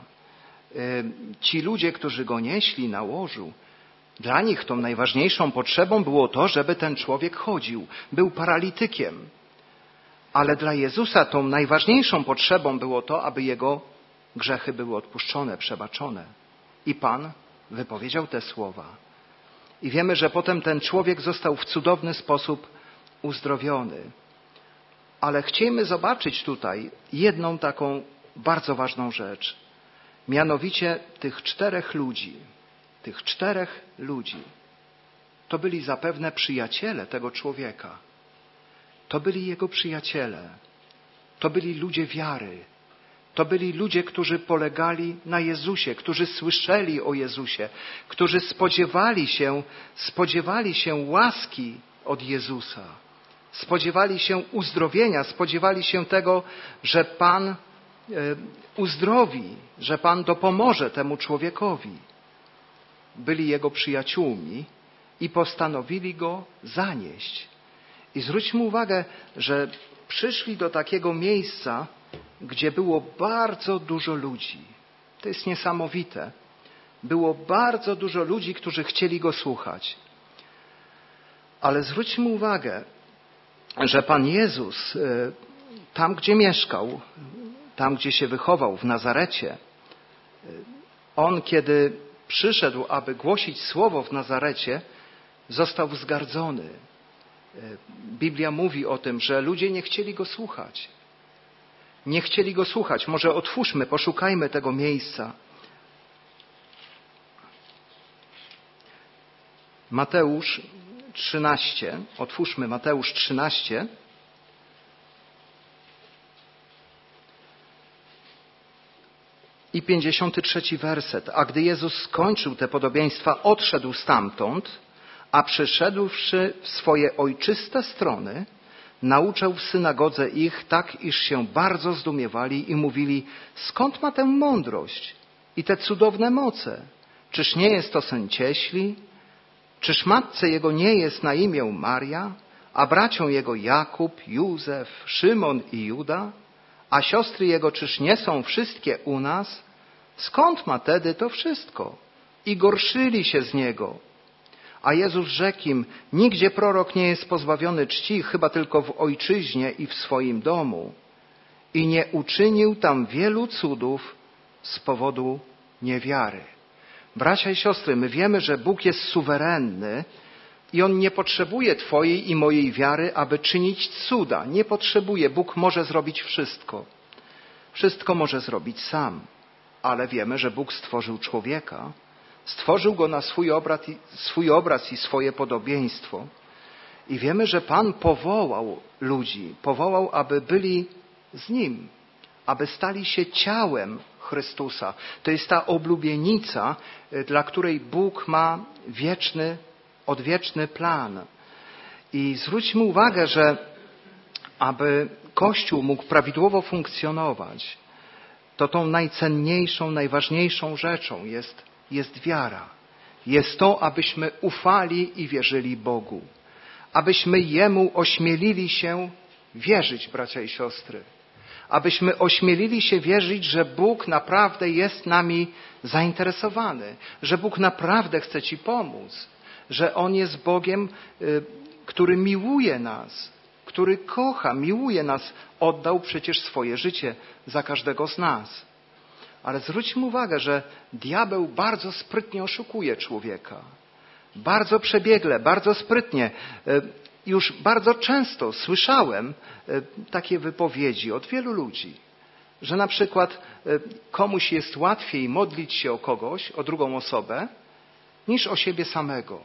Ci ludzie, którzy go nieśli na łożu, dla nich tą najważniejszą potrzebą było to, żeby ten człowiek chodził, był paralitykiem. Ale dla Jezusa tą najważniejszą potrzebą było to, aby jego grzechy były odpuszczone, przebaczone. I Pan wypowiedział te słowa. I wiemy, że potem ten człowiek został w cudowny sposób uzdrowiony. Ale chcielibyśmy zobaczyć tutaj jedną taką bardzo ważną rzecz. Mianowicie tych 4 ludzi. Tych 4 ludzi. To byli zapewne przyjaciele tego człowieka. To byli jego przyjaciele. To byli ludzie wiary. To byli ludzie, którzy polegali na Jezusie, którzy słyszeli o Jezusie, którzy spodziewali się łaski od Jezusa. Spodziewali się uzdrowienia, spodziewali się tego, że Pan uzdrowi, że Pan dopomoże temu człowiekowi. Byli jego przyjaciółmi i postanowili go zanieść. I zwróćmy uwagę, że przyszli do takiego miejsca, gdzie było bardzo dużo ludzi. To jest niesamowite. Było bardzo dużo ludzi, którzy chcieli go słuchać. Ale zwróćmy uwagę, że Pan Jezus tam, gdzie mieszkał, tam, gdzie się wychował, w Nazarecie, On, kiedy przyszedł, aby głosić słowo w Nazarecie, został wzgardzony. Biblia mówi o tym, że ludzie nie chcieli go słuchać. Nie chcieli go słuchać. Może otwórzmy, poszukajmy tego miejsca. Mateusz 13. Otwórzmy Mateusz 13. I 53 werset. A gdy Jezus skończył te podobieństwa, odszedł stamtąd, a przyszedłszy w swoje ojczyste strony, nauczał w synagodze ich tak, iż się bardzo zdumiewali i mówili, skąd ma tę mądrość i te cudowne moce? Czyż nie jest to syn cieśli? Czyż matce jego nie jest na imię Maria, a bracią jego Jakub, Józef, Szymon i Juda? A siostry jego czyż nie są wszystkie u nas? Skąd ma tedy to wszystko? I gorszyli się z niego. A Jezus rzekł im, nigdzie prorok nie jest pozbawiony czci, chyba tylko w ojczyźnie i w swoim domu. I nie uczynił tam wielu cudów z powodu niewiary. Bracia i siostry, my wiemy, że Bóg jest suwerenny i On nie potrzebuje twojej i mojej wiary, aby czynić cuda. Nie potrzebuje. Bóg może zrobić wszystko. Wszystko może zrobić sam. Ale wiemy, że Bóg stworzył człowieka. Stworzył go na swój obraz i swoje podobieństwo. I wiemy, że Pan powołał ludzi. Powołał, aby byli z Nim. Aby stali się ciałem Chrystusa. To jest ta oblubienica, dla której Bóg ma odwieczny plan. I zwróćmy uwagę, że aby Kościół mógł prawidłowo funkcjonować, to tą najcenniejszą, najważniejszą rzeczą jest wiara. Jest to, abyśmy ufali i wierzyli Bogu. Abyśmy Jemu ośmielili się wierzyć, bracia i siostry. Abyśmy ośmielili się wierzyć, że Bóg naprawdę jest nami zainteresowany. Że Bóg naprawdę chce Ci pomóc. Że On jest Bogiem, który miłuje nas. Który kocha, miłuje nas. Oddał przecież swoje życie za każdego z nas. Ale zwróćmy uwagę, że diabeł bardzo sprytnie oszukuje człowieka. Bardzo przebiegle, bardzo sprytnie. Już bardzo często słyszałem takie wypowiedzi od wielu ludzi, że na przykład komuś jest łatwiej modlić się o kogoś, o drugą osobę, niż o siebie samego.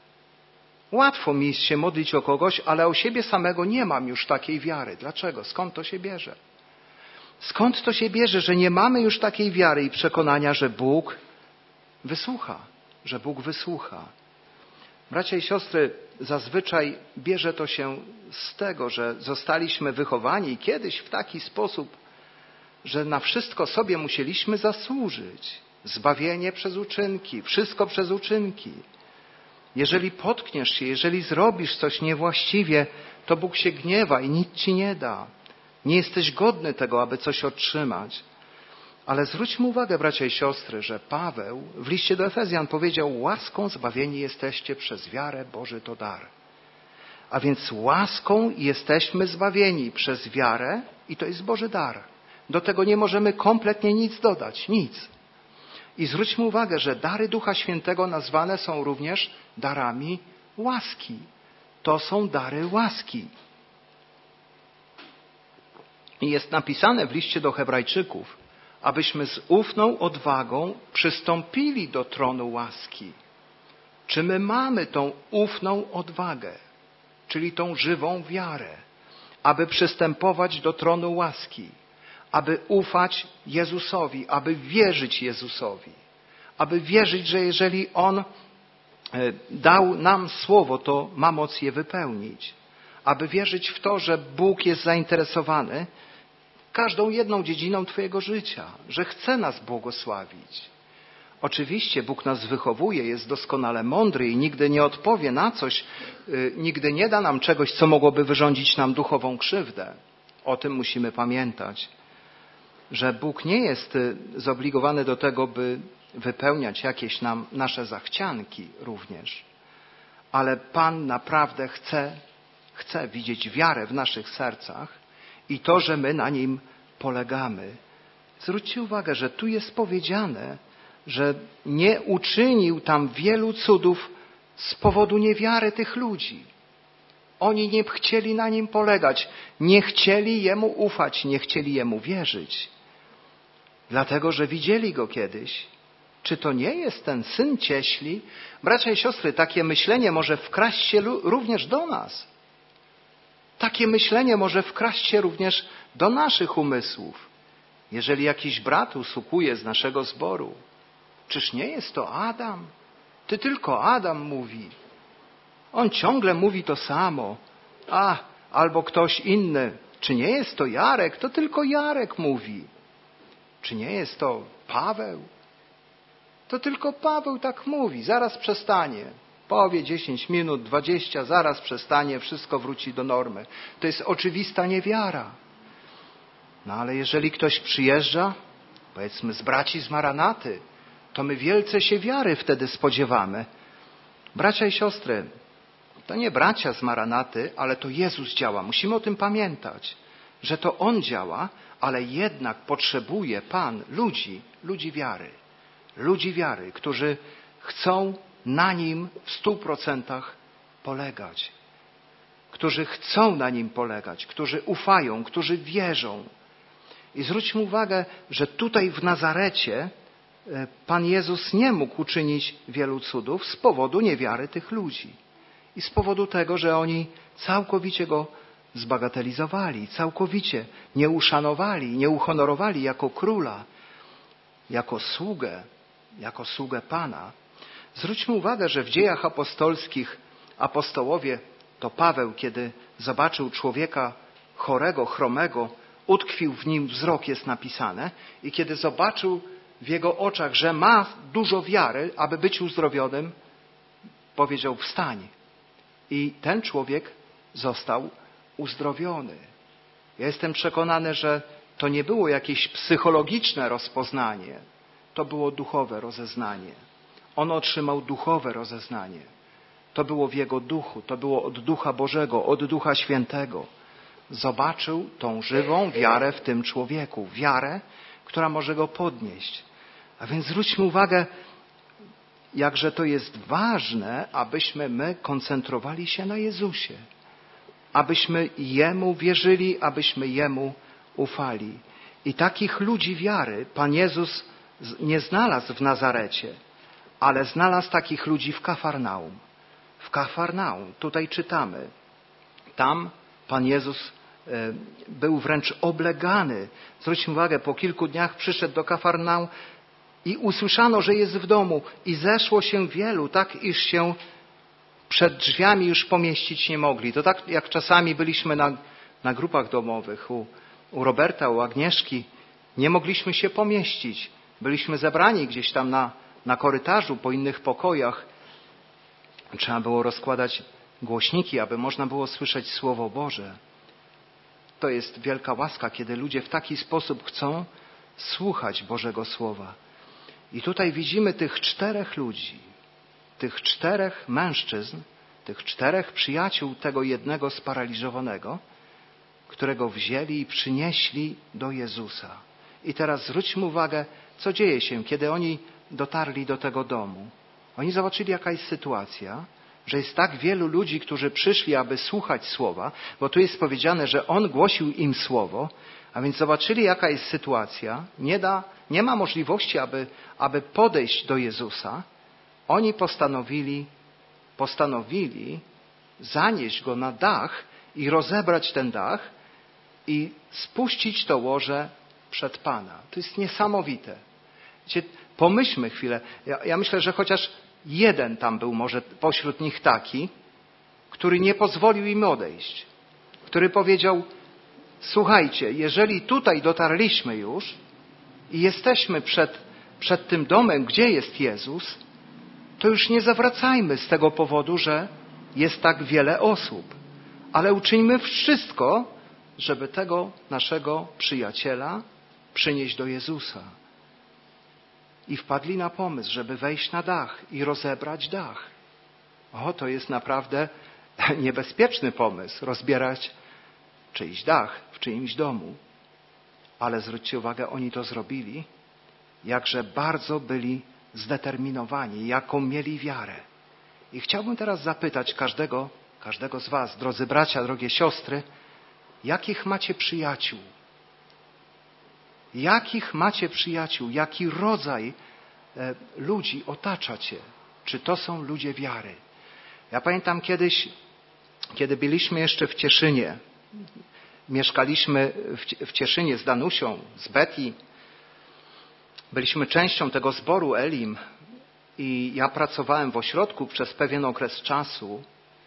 Łatwo mi się modlić o kogoś, ale o siebie samego nie mam już takiej wiary. Dlaczego? Skąd to się bierze? Skąd to się bierze, że nie mamy już takiej wiary i przekonania, że Bóg wysłucha, że Bóg wysłucha? Bracia i siostry, zazwyczaj bierze to się z tego, że zostaliśmy wychowani kiedyś w taki sposób, że na wszystko sobie musieliśmy zasłużyć. Zbawienie przez uczynki, wszystko przez uczynki. Jeżeli potkniesz się, jeżeli zrobisz coś niewłaściwie, to Bóg się gniewa i nic ci nie da. Nie jesteś godny tego, aby coś otrzymać. Ale zwróćmy uwagę, bracia i siostry, że Paweł w liście do Efezjan powiedział, łaską zbawieni jesteście przez wiarę, Boży to dar. A więc łaską jesteśmy zbawieni przez wiarę i to jest Boży dar. Do tego nie możemy kompletnie nic dodać, nic. I zwróćmy uwagę, że dary Ducha Świętego nazwane są również darami łaski. To są dary łaski. I jest napisane w liście do Hebrajczyków, abyśmy z ufną odwagą przystąpili do tronu łaski. Czy my mamy tą ufną odwagę, czyli tą żywą wiarę, aby przystępować do tronu łaski, aby ufać Jezusowi, aby wierzyć Jezusowi, aby wierzyć, że jeżeli On dał nam słowo, to ma moc je wypełnić, aby wierzyć w to, że Bóg jest zainteresowany każdą jedną dziedziną Twojego życia, że chce nas błogosławić. Oczywiście Bóg nas wychowuje, jest doskonale mądry i nigdy nie odpowie na coś, nigdy nie da nam czegoś, co mogłoby wyrządzić nam duchową krzywdę. O tym musimy pamiętać, że Bóg nie jest zobligowany do tego, by wypełniać jakieś nasze zachcianki również. Ale Pan naprawdę chce widzieć wiarę w naszych sercach i to, że my na Nim polegamy. Zwróćcie uwagę, że tu jest powiedziane, że nie uczynił tam wielu cudów z powodu niewiary tych ludzi. Oni nie chcieli na Nim polegać, nie chcieli Jemu ufać, nie chcieli Jemu wierzyć. Dlatego, że widzieli Go kiedyś, Czy to nie jest ten syn cieśli? Bracia i siostry, takie myślenie może wkraść się również do nas. Takie myślenie może wkraść się również do naszych umysłów. Jeżeli jakiś brat usługuje z naszego zboru, czyż nie jest to Adam? Ty tylko Adam mówi. On ciągle mówi to samo. Albo ktoś inny. Czy nie jest to Jarek? To tylko Jarek mówi. Czy nie jest to Paweł? To tylko Paweł tak mówi. Zaraz przestanie. Powie 10 minut, 20, zaraz przestanie, wszystko wróci do normy. To jest oczywista niewiara. No ale jeżeli ktoś przyjeżdża, powiedzmy z braci z Maranaty, to my wielce się wiary wtedy spodziewamy. Bracia i siostry, to nie bracia z Maranaty, ale to Jezus działa. Musimy o tym pamiętać, że to On działa, ale jednak potrzebuje Pan ludzi wiary. Ludzi wiary, którzy chcą na Nim w 100% polegać. Którzy chcą na Nim polegać, którzy ufają, którzy wierzą. I zwróćmy uwagę, że tutaj w Nazarecie Pan Jezus nie mógł uczynić wielu cudów z powodu niewiary tych ludzi. I z powodu tego, że oni całkowicie Go zbagatelizowali, całkowicie nie uszanowali, nie uhonorowali jako króla, jako sługę Pana. Zwróćmy uwagę, że w Dziejach Apostolskich apostołowie, to Paweł, kiedy zobaczył człowieka chorego, chromego, utkwił w nim wzrok, jest napisane, i kiedy zobaczył w jego oczach, że ma dużo wiary, aby być uzdrowionym, powiedział: wstań. I ten człowiek został uzdrowiony. Ja jestem przekonany, że to nie było jakieś psychologiczne rozpoznanie, to było duchowe rozeznanie. On otrzymał duchowe rozeznanie. To było w jego duchu, to było od Ducha Bożego, od Ducha Świętego. Zobaczył tą żywą wiarę w tym człowieku. Wiarę, która może go podnieść. A więc zwróćmy uwagę, jakże to jest ważne, abyśmy my koncentrowali się na Jezusie. Abyśmy Jemu wierzyli, abyśmy Jemu ufali. I takich ludzi wiary Pan Jezus nie znalazł w Nazarecie, ale znalazł takich ludzi w Kafarnaum. W Kafarnaum, tutaj czytamy, tam Pan Jezus był wręcz oblegany. Zwróćmy uwagę, po kilku dniach przyszedł do Kafarnaum i usłyszano, że jest w domu, i zeszło się wielu, tak iż się przed drzwiami już pomieścić nie mogli. To tak jak czasami byliśmy na grupach domowych u Roberta, u Agnieszki, nie mogliśmy się pomieścić. Byliśmy zebrani gdzieś tam na korytarzu, po innych pokojach. Trzeba było rozkładać głośniki, aby można było słyszeć Słowo Boże. To jest wielka łaska, kiedy ludzie w taki sposób chcą słuchać Bożego Słowa. I tutaj widzimy tych 4 ludzi, tych 4 mężczyzn, tych 4 przyjaciół tego jednego sparaliżowanego, którego wzięli i przynieśli do Jezusa. I teraz zwróćmy uwagę, co dzieje się, kiedy oni dotarli do tego domu. Oni zobaczyli, jaka jest sytuacja, że jest tak wielu ludzi, którzy przyszli, aby słuchać Słowa, bo tu jest powiedziane, że On głosił im Słowo, a więc zobaczyli, jaka jest sytuacja. Nie ma możliwości, aby podejść do Jezusa. Oni postanowili zanieść Go na dach i rozebrać ten dach i spuścić to łoże przed Pana. To jest niesamowite. Wiecie, pomyślmy chwilę. Ja myślę, że chociaż jeden tam był może pośród nich taki, który nie pozwolił im odejść. Który powiedział: słuchajcie, jeżeli tutaj dotarliśmy już i jesteśmy przed tym domem, gdzie jest Jezus, to już nie zawracajmy z tego powodu, że jest tak wiele osób. Ale uczyńmy wszystko, żeby tego naszego przyjaciela przynieść do Jezusa. I wpadli na pomysł, żeby wejść na dach i rozebrać dach. To jest naprawdę niebezpieczny pomysł, rozbierać czyjś dach w czyimś domu. Ale zwróćcie uwagę, oni to zrobili, jakże bardzo byli zdeterminowani, jaką mieli wiarę. I chciałbym teraz zapytać każdego z was, drodzy bracia, drogie siostry, jakich macie przyjaciół? Jakich macie przyjaciół? Jaki rodzaj ludzi otacza cię? Czy to są ludzie wiary? Ja pamiętam kiedyś, kiedy byliśmy jeszcze w Cieszynie, mieszkaliśmy w Cieszynie z Danusią, z Betty. Byliśmy częścią tego zboru Elim i ja pracowałem w ośrodku przez pewien okres czasu.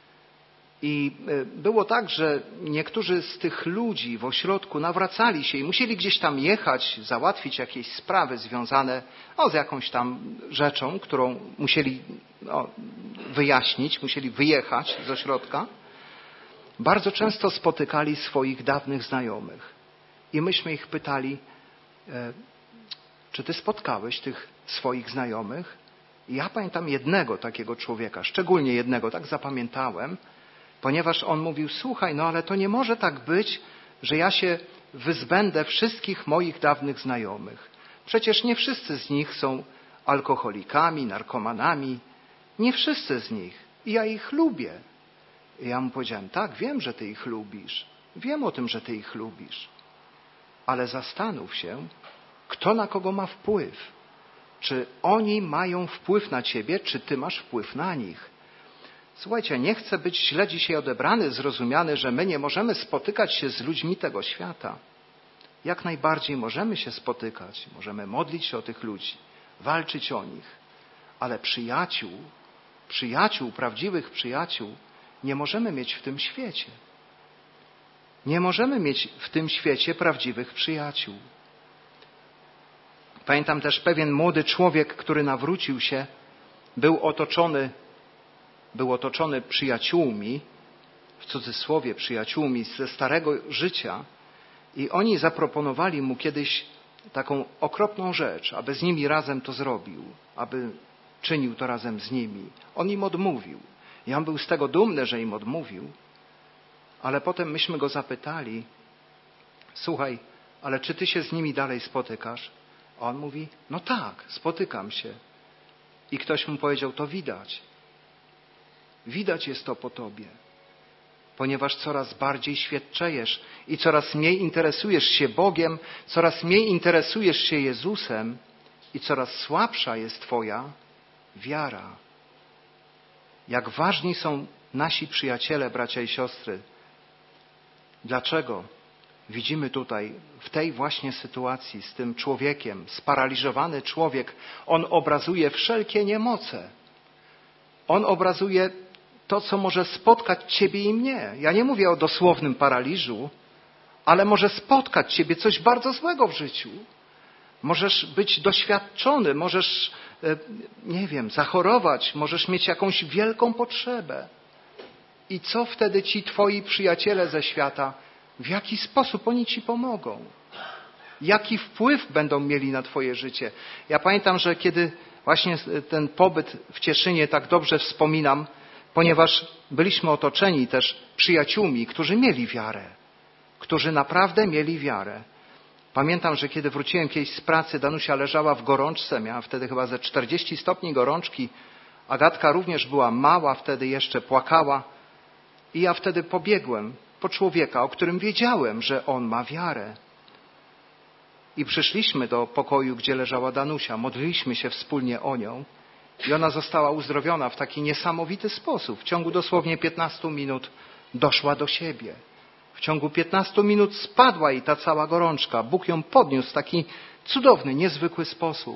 I było tak, że niektórzy z tych ludzi w ośrodku nawracali się i musieli gdzieś tam jechać, załatwić jakieś sprawy związane z jakąś tam rzeczą, którą musieli wyjaśnić, musieli wyjechać z ośrodka. Bardzo często spotykali swoich dawnych znajomych. I myśmy ich pytali, czy ty spotkałeś tych swoich znajomych? I ja pamiętam jednego takiego człowieka, szczególnie jednego, tak zapamiętałem, ponieważ on mówił, słuchaj, ale to nie może tak być, że ja się wyzbędę wszystkich moich dawnych znajomych. Przecież nie wszyscy z nich są alkoholikami, narkomanami. Nie wszyscy z nich. I ja ich lubię. I ja mu powiedziałem, tak, wiem, że ty ich lubisz. Wiem o tym, że ty ich lubisz. Ale zastanów się, kto na kogo ma wpływ. Czy oni mają wpływ na ciebie, czy ty masz wpływ na nich. Słuchajcie, nie chcę być źle dzisiaj odebrany, zrozumiany, że my nie możemy spotykać się z ludźmi tego świata. Jak najbardziej możemy się spotykać, możemy modlić się o tych ludzi, walczyć o nich. Ale przyjaciół, prawdziwych przyjaciół nie możemy mieć w tym świecie. Nie możemy mieć w tym świecie prawdziwych przyjaciół. Pamiętam też pewien młody człowiek, który nawrócił się, był otoczony przyjaciółmi, w cudzysłowie przyjaciółmi ze starego życia i oni zaproponowali mu kiedyś taką okropną rzecz, aby z nimi razem to zrobił, aby czynił to razem z nimi. On im odmówił. I on był z tego dumny, że im odmówił, ale potem myśmy go zapytali, słuchaj, ale czy ty się z nimi dalej spotykasz? A on mówi, no tak, spotykam się. I ktoś mu powiedział, to widać. Widać jest to po tobie, ponieważ coraz bardziej świadczejesz i coraz mniej interesujesz się Bogiem, coraz mniej interesujesz się Jezusem i coraz słabsza jest twoja wiara. Jak ważni są nasi przyjaciele, bracia i siostry. Dlaczego? Widzimy tutaj, w tej właśnie sytuacji z tym człowiekiem, sparaliżowany człowiek, on obrazuje wszelkie niemoce. On obrazuje to, co może spotkać ciebie i mnie. Ja nie mówię o dosłownym paraliżu, ale może spotkać ciebie coś bardzo złego w życiu. Możesz być doświadczony, możesz, zachorować, możesz mieć jakąś wielką potrzebę. I co wtedy ci twoi przyjaciele ze świata, w jaki sposób oni ci pomogą? Jaki wpływ będą mieli na twoje życie? Ja pamiętam, że kiedy właśnie ten pobyt w Cieszynie tak dobrze wspominam, ponieważ byliśmy otoczeni też przyjaciółmi, którzy mieli wiarę, którzy naprawdę mieli wiarę. Pamiętam, że kiedy wróciłem kiedyś z pracy, Danusia leżała w gorączce, miała wtedy chyba ze 40 stopni gorączki. Agatka również była mała, wtedy jeszcze płakała. I ja wtedy pobiegłem po człowieka, o którym wiedziałem, że on ma wiarę. I przyszliśmy do pokoju, gdzie leżała Danusia. Modliliśmy się wspólnie o nią. I ona została uzdrowiona w taki niesamowity sposób. W ciągu dosłownie 15 minut doszła do siebie. W ciągu 15 minut spadła jej ta cała gorączka. Bóg ją podniósł w taki cudowny, niezwykły sposób.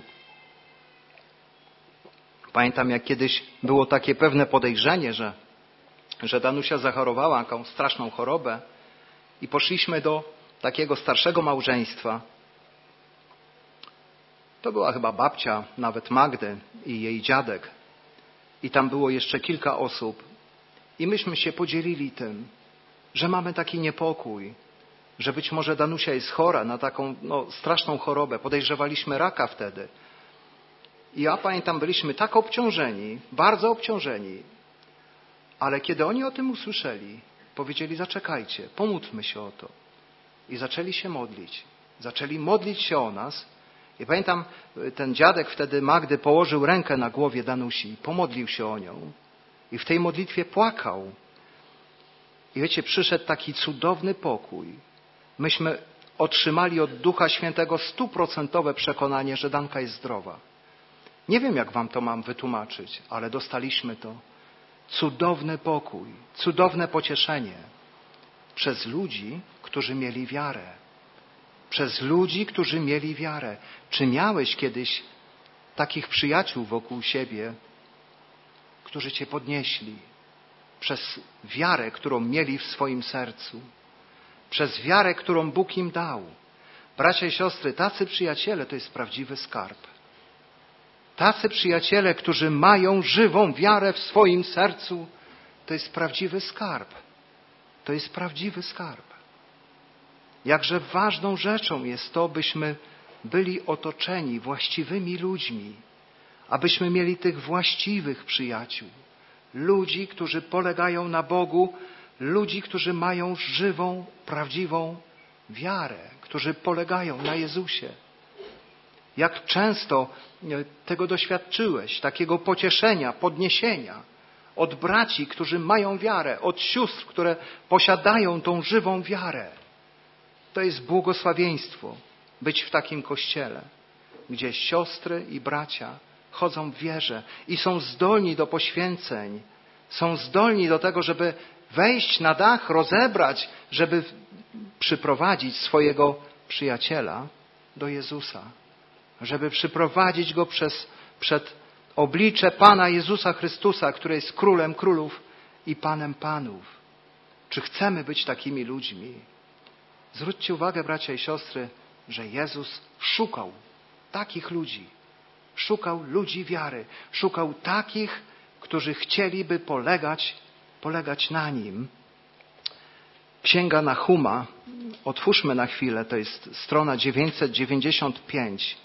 Pamiętam, jak kiedyś było takie pewne podejrzenie, że Danusia zachorowała jaką straszną chorobę i poszliśmy do takiego starszego małżeństwa. To była chyba babcia nawet Magdy i jej dziadek. I tam było jeszcze kilka osób. I myśmy się podzielili tym, że mamy taki niepokój, że być może Danusia jest chora na taką straszną chorobę. Podejrzewaliśmy raka wtedy. I ja pamiętam, byliśmy tak obciążeni, bardzo obciążeni. Ale kiedy oni o tym usłyszeli, powiedzieli, zaczekajcie, pomódlmy się o to. I zaczęli się modlić. Zaczęli modlić się o nas. I pamiętam, ten dziadek wtedy Magdy położył rękę na głowie Danusi i pomodlił się o nią. I w tej modlitwie płakał. I wiecie, przyszedł taki cudowny pokój. Myśmy otrzymali od Ducha Świętego 100% przekonanie, że Danka jest zdrowa. Nie wiem, jak wam to mam wytłumaczyć, ale dostaliśmy to. Cudowny pokój, cudowne pocieszenie przez ludzi, którzy mieli wiarę. Przez ludzi, którzy mieli wiarę. Czy miałeś kiedyś takich przyjaciół wokół siebie, którzy cię podnieśli przez wiarę, którą mieli w swoim sercu, przez wiarę, którą Bóg im dał? Bracia i siostry, tacy przyjaciele to jest prawdziwy skarb. Tacy przyjaciele, którzy mają żywą wiarę w swoim sercu, to jest prawdziwy skarb. To jest prawdziwy skarb. Jakże ważną rzeczą jest to, byśmy byli otoczeni właściwymi ludźmi, abyśmy mieli tych właściwych przyjaciół. Ludzi, którzy polegają na Bogu, ludzi, którzy mają żywą, prawdziwą wiarę, którzy polegają na Jezusie. Jak często tego doświadczyłeś, takiego pocieszenia, podniesienia od braci, którzy mają wiarę, od sióstr, które posiadają tą żywą wiarę. To jest błogosławieństwo być w takim kościele, gdzie siostry i bracia chodzą w wierze i są zdolni do poświęceń, są zdolni do tego, żeby wejść na dach, rozebrać, żeby przyprowadzić swojego przyjaciela do Jezusa, żeby przyprowadzić go przed oblicze Pana Jezusa Chrystusa, który jest Królem Królów i Panem Panów. Czy chcemy być takimi ludźmi? Zwróćcie uwagę, bracia i siostry, że Jezus szukał takich ludzi. Szukał ludzi wiary. Szukał takich, którzy chcieliby polegać na Nim. Księga Nahuma, otwórzmy na chwilę, to jest strona 995.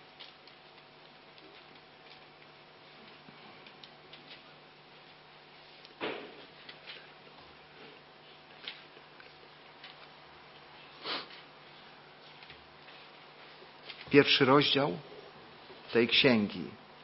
Pierwszy rozdział tej księgi.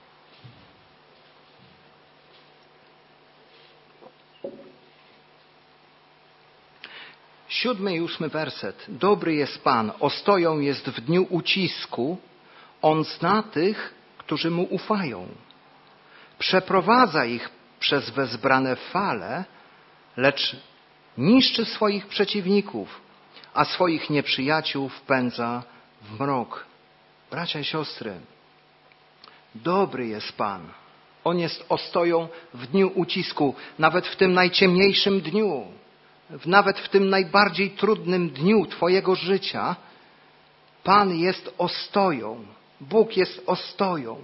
7 i 8 werset. Dobry jest Pan, ostoją jest w dniu ucisku. On zna tych, którzy Mu ufają. Przeprowadza ich przez wezbrane fale, lecz niszczy swoich przeciwników, a swoich nieprzyjaciół wpędza w mrok. Bracia i siostry, dobry jest Pan. On jest ostoją w dniu ucisku, nawet w tym najciemniejszym dniu, nawet w tym najbardziej trudnym dniu Twojego życia. Pan jest ostoją. Bóg jest ostoją.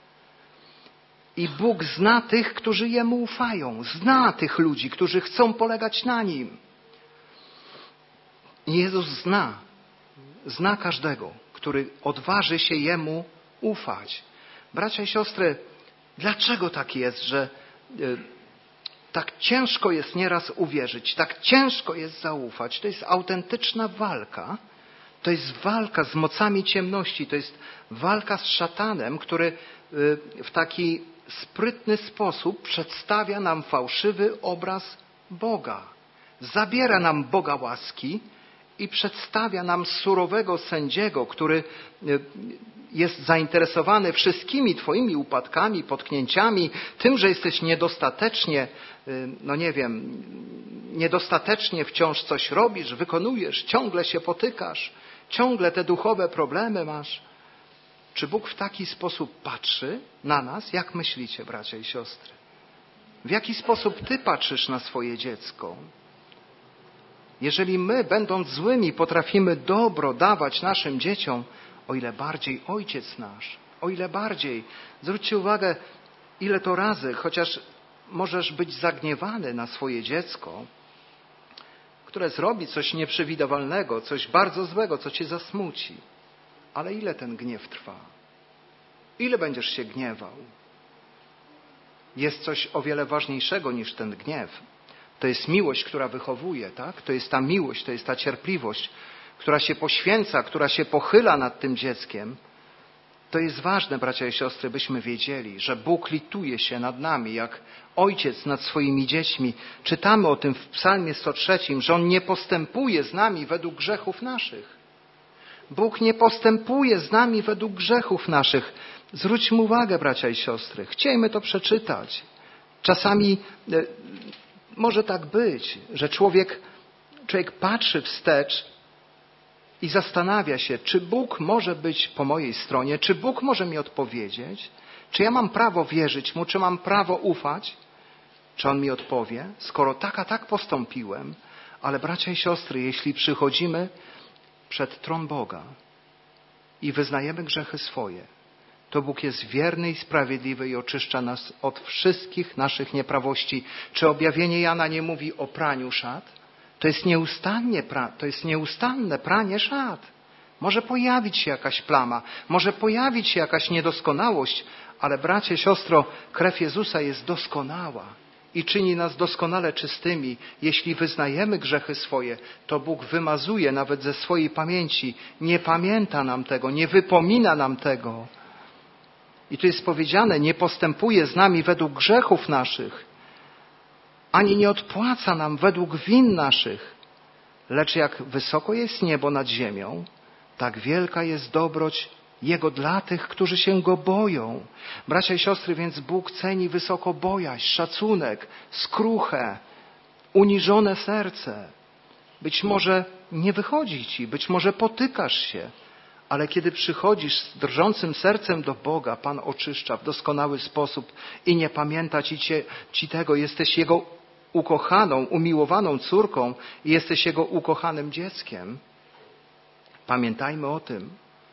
I Bóg zna tych, którzy Jemu ufają. Zna tych ludzi, którzy chcą polegać na Nim. I Jezus zna każdego, który odważy się Jemu ufać. Bracia i siostry, dlaczego tak jest, że tak ciężko jest nieraz uwierzyć, tak ciężko jest zaufać? To jest autentyczna walka. To jest walka z mocami ciemności. To jest walka z szatanem, który w taki sprytny sposób przedstawia nam fałszywy obraz Boga. Zabiera nam Boga łaski i przedstawia nam surowego sędziego, który jest zainteresowany wszystkimi Twoimi upadkami, potknięciami, tym, że jesteś niedostatecznie wciąż coś robisz, wykonujesz, ciągle się potykasz, ciągle te duchowe problemy masz. Czy Bóg w taki sposób patrzy na nas? Jak myślicie, bracia i siostry? W jaki sposób Ty patrzysz na swoje dziecko? Jeżeli my, będąc złymi, potrafimy dobro dawać naszym dzieciom, o ile bardziej Ojciec nasz, o ile bardziej. Zwróćcie uwagę, ile to razy, chociaż możesz być zagniewany na swoje dziecko, które zrobi coś nieprzewidywalnego, coś bardzo złego, co Cię zasmuci. Ale ile ten gniew trwa? Ile będziesz się gniewał? Jest coś o wiele ważniejszego niż ten gniew. To jest miłość, która wychowuje, tak? To jest ta miłość, to jest ta cierpliwość, która się poświęca, która się pochyla nad tym dzieckiem. To jest ważne, bracia i siostry, byśmy wiedzieli, że Bóg lituje się nad nami, jak ojciec nad swoimi dziećmi. Czytamy o tym w Psalmie 103, że On nie postępuje z nami według grzechów naszych. Bóg nie postępuje z nami według grzechów naszych. Zwróćmy uwagę, bracia i siostry, chciejmy to przeczytać. Czasami może tak być, że człowiek patrzy wstecz i zastanawia się, czy Bóg może być po mojej stronie, czy Bóg może mi odpowiedzieć, czy ja mam prawo wierzyć Mu, czy mam prawo ufać, czy On mi odpowie, skoro tak a tak postąpiłem. Ale bracia i siostry, jeśli przychodzimy przed tron Boga i wyznajemy grzechy swoje, to Bóg jest wierny i sprawiedliwy i oczyszcza nas od wszystkich naszych nieprawości. Czy objawienie Jana nie mówi o praniu szat? To jest nieustanne pranie szat. Może pojawić się jakaś plama, może pojawić się jakaś niedoskonałość, ale bracie, siostro, krew Jezusa jest doskonała i czyni nas doskonale czystymi. Jeśli wyznajemy grzechy swoje, to Bóg wymazuje nawet ze swojej pamięci. Nie pamięta nam tego, nie wypomina nam tego. I tu jest powiedziane, nie postępuje z nami według grzechów naszych, ani nie odpłaca nam według win naszych. Lecz jak wysoko jest niebo nad ziemią, tak wielka jest dobroć Jego dla tych, którzy się Go boją. Bracia i siostry, więc Bóg ceni wysoko bojaźń, szacunek, skruchę, uniżone serce. Być może nie wychodzi ci, być może potykasz się, ale kiedy przychodzisz z drżącym sercem do Boga, Pan oczyszcza w doskonały sposób i nie pamięta ci tego. Jesteś Jego ukochaną, umiłowaną córką i jesteś Jego ukochanym dzieckiem. Pamiętajmy o tym,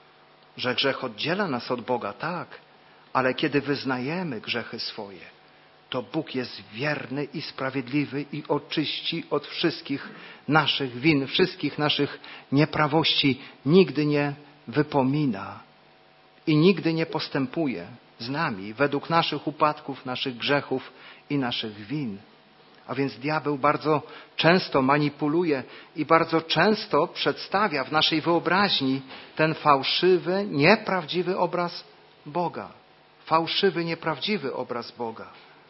że grzech oddziela nas od Boga, tak, ale kiedy wyznajemy grzechy swoje, to Bóg jest wierny i sprawiedliwy i oczyści od wszystkich naszych win, wszystkich naszych nieprawości. Nigdy nie wypomina i nigdy nie postępuje z nami według naszych upadków, naszych grzechów i naszych win. A więc diabeł bardzo często manipuluje i bardzo często przedstawia w naszej wyobraźni ten fałszywy, nieprawdziwy obraz Boga. Fałszywy, nieprawdziwy obraz Boga.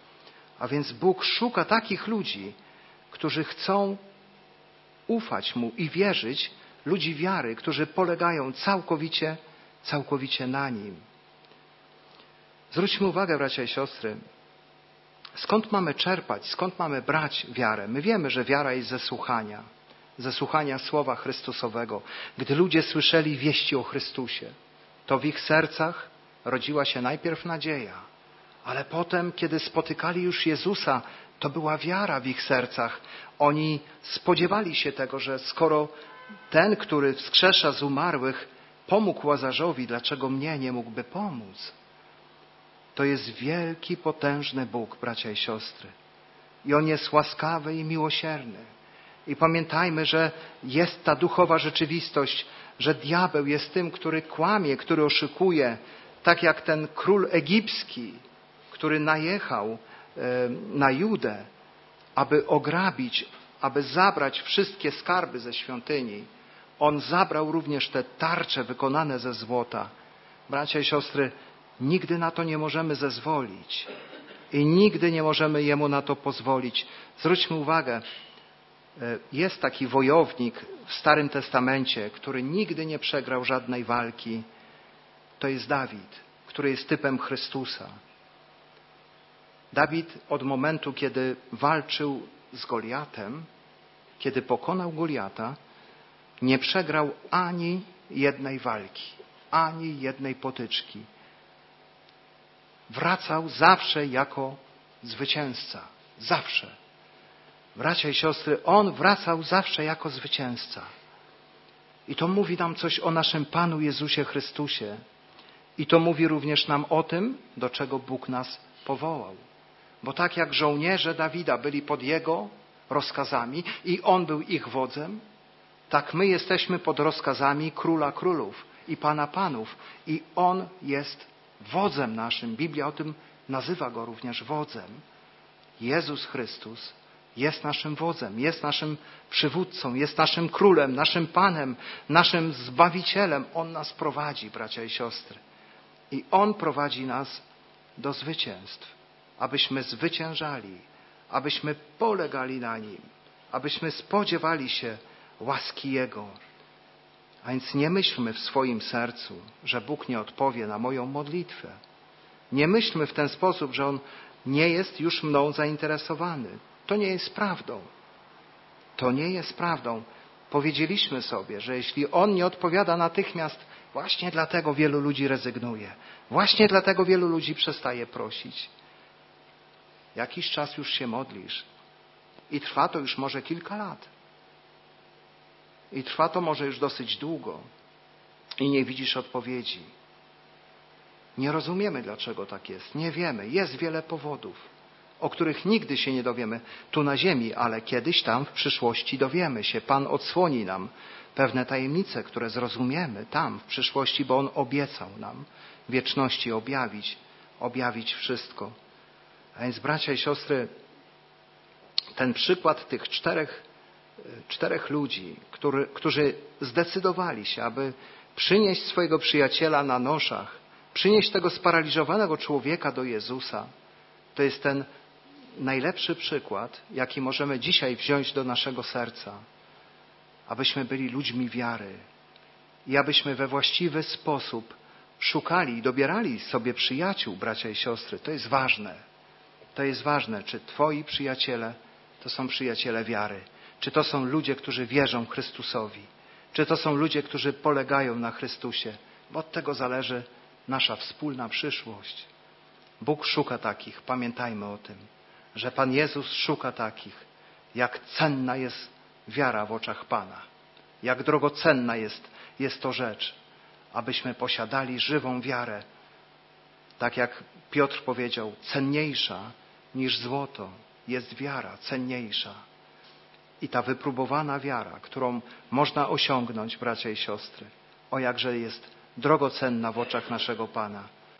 A więc Bóg szuka takich ludzi, którzy chcą ufać Mu i wierzyć, ludzi wiary, którzy polegają całkowicie na Nim. Zwróćmy uwagę, bracia i siostry, skąd mamy czerpać, skąd mamy brać wiarę? My wiemy, że wiara jest ze słuchania Słowa Chrystusowego. Gdy ludzie słyszeli wieści o Chrystusie, to w ich sercach rodziła się najpierw nadzieja, ale potem, kiedy spotykali już Jezusa, to była wiara w ich sercach. Oni spodziewali się tego, że skoro ten, który wskrzesza z umarłych, pomógł Łazarzowi, dlaczego mnie nie mógłby pomóc? To jest wielki, potężny Bóg, bracia i siostry. I On jest łaskawy i miłosierny. I pamiętajmy, że jest ta duchowa rzeczywistość, że diabeł jest tym, który kłamie, który oszukuje, tak jak ten król egipski, który najechał na Judę, aby ograbić, aby zabrać wszystkie skarby ze świątyni. On zabrał również te tarcze wykonane ze złota. Bracia i siostry, nigdy na to nie możemy zezwolić i nigdy nie możemy Jemu na to pozwolić. Zwróćmy uwagę, jest taki wojownik w Starym Testamencie, który nigdy nie przegrał żadnej walki. To jest Dawid, który jest typem Chrystusa. Dawid od momentu, kiedy walczył z Goliatem, kiedy pokonał Goliata, nie przegrał ani jednej walki, ani jednej potyczki. Wracał zawsze jako zwycięzca. Zawsze. Bracia i siostry, on wracał zawsze jako zwycięzca. I to mówi nam coś o naszym Panu Jezusie Chrystusie. I to mówi również nam o tym, do czego Bóg nas powołał. Bo tak jak żołnierze Dawida byli pod Jego rozkazami i On był ich wodzem, tak my jesteśmy pod rozkazami Króla Królów i Pana Panów. I On jest wodzem naszym. Biblia o tym nazywa Go również wodzem. Jezus Chrystus jest naszym wodzem, jest naszym przywódcą, jest naszym królem, naszym Panem, naszym Zbawicielem. On nas prowadzi, bracia i siostry. I On prowadzi nas do zwycięstw, abyśmy zwyciężali, abyśmy polegali na Nim, abyśmy spodziewali się łaski Jego. A więc nie myślmy w swoim sercu, że Bóg nie odpowie na moją modlitwę. Nie myślmy w ten sposób, że On nie jest już mną zainteresowany. To nie jest prawdą. To nie jest prawdą. Powiedzieliśmy sobie, że jeśli On nie odpowiada natychmiast, właśnie dlatego wielu ludzi rezygnuje. Właśnie dlatego wielu ludzi przestaje prosić. Jakiś czas już się modlisz i trwa to już może kilka lat. I trwa to może już dosyć długo i nie widzisz odpowiedzi. Nie rozumiemy, dlaczego tak jest. Nie wiemy. Jest wiele powodów, o których nigdy się nie dowiemy tu na ziemi, ale kiedyś tam w przyszłości dowiemy się. Pan odsłoni nam pewne tajemnice, które zrozumiemy tam w przyszłości, bo On obiecał nam w wieczności objawić wszystko. A więc bracia i siostry, ten przykład tych czterech ludzi, którzy zdecydowali się, aby przynieść swojego przyjaciela na noszach, przynieść tego sparaliżowanego człowieka do Jezusa, to jest ten najlepszy przykład, jaki możemy dzisiaj wziąć do naszego serca, abyśmy byli ludźmi wiary i abyśmy we właściwy sposób szukali i dobierali sobie przyjaciół, bracia i siostry. To jest ważne. To jest ważne, czy twoi przyjaciele to są przyjaciele wiary, czy to są ludzie, którzy wierzą Chrystusowi, czy to są ludzie, którzy polegają na Chrystusie, bo od tego zależy nasza wspólna przyszłość. Bóg szuka takich, pamiętajmy o tym, że Pan Jezus szuka takich, jak cenna jest wiara w oczach Pana, jak drogocenna jest to rzecz, abyśmy posiadali żywą wiarę, tak jak Piotr powiedział, cenniejsza niż złoto jest wiara, cenniejsza. I ta wypróbowana wiara, którą można osiągnąć, bracia i siostry, o jakże jest drogocenna w oczach naszego Pana.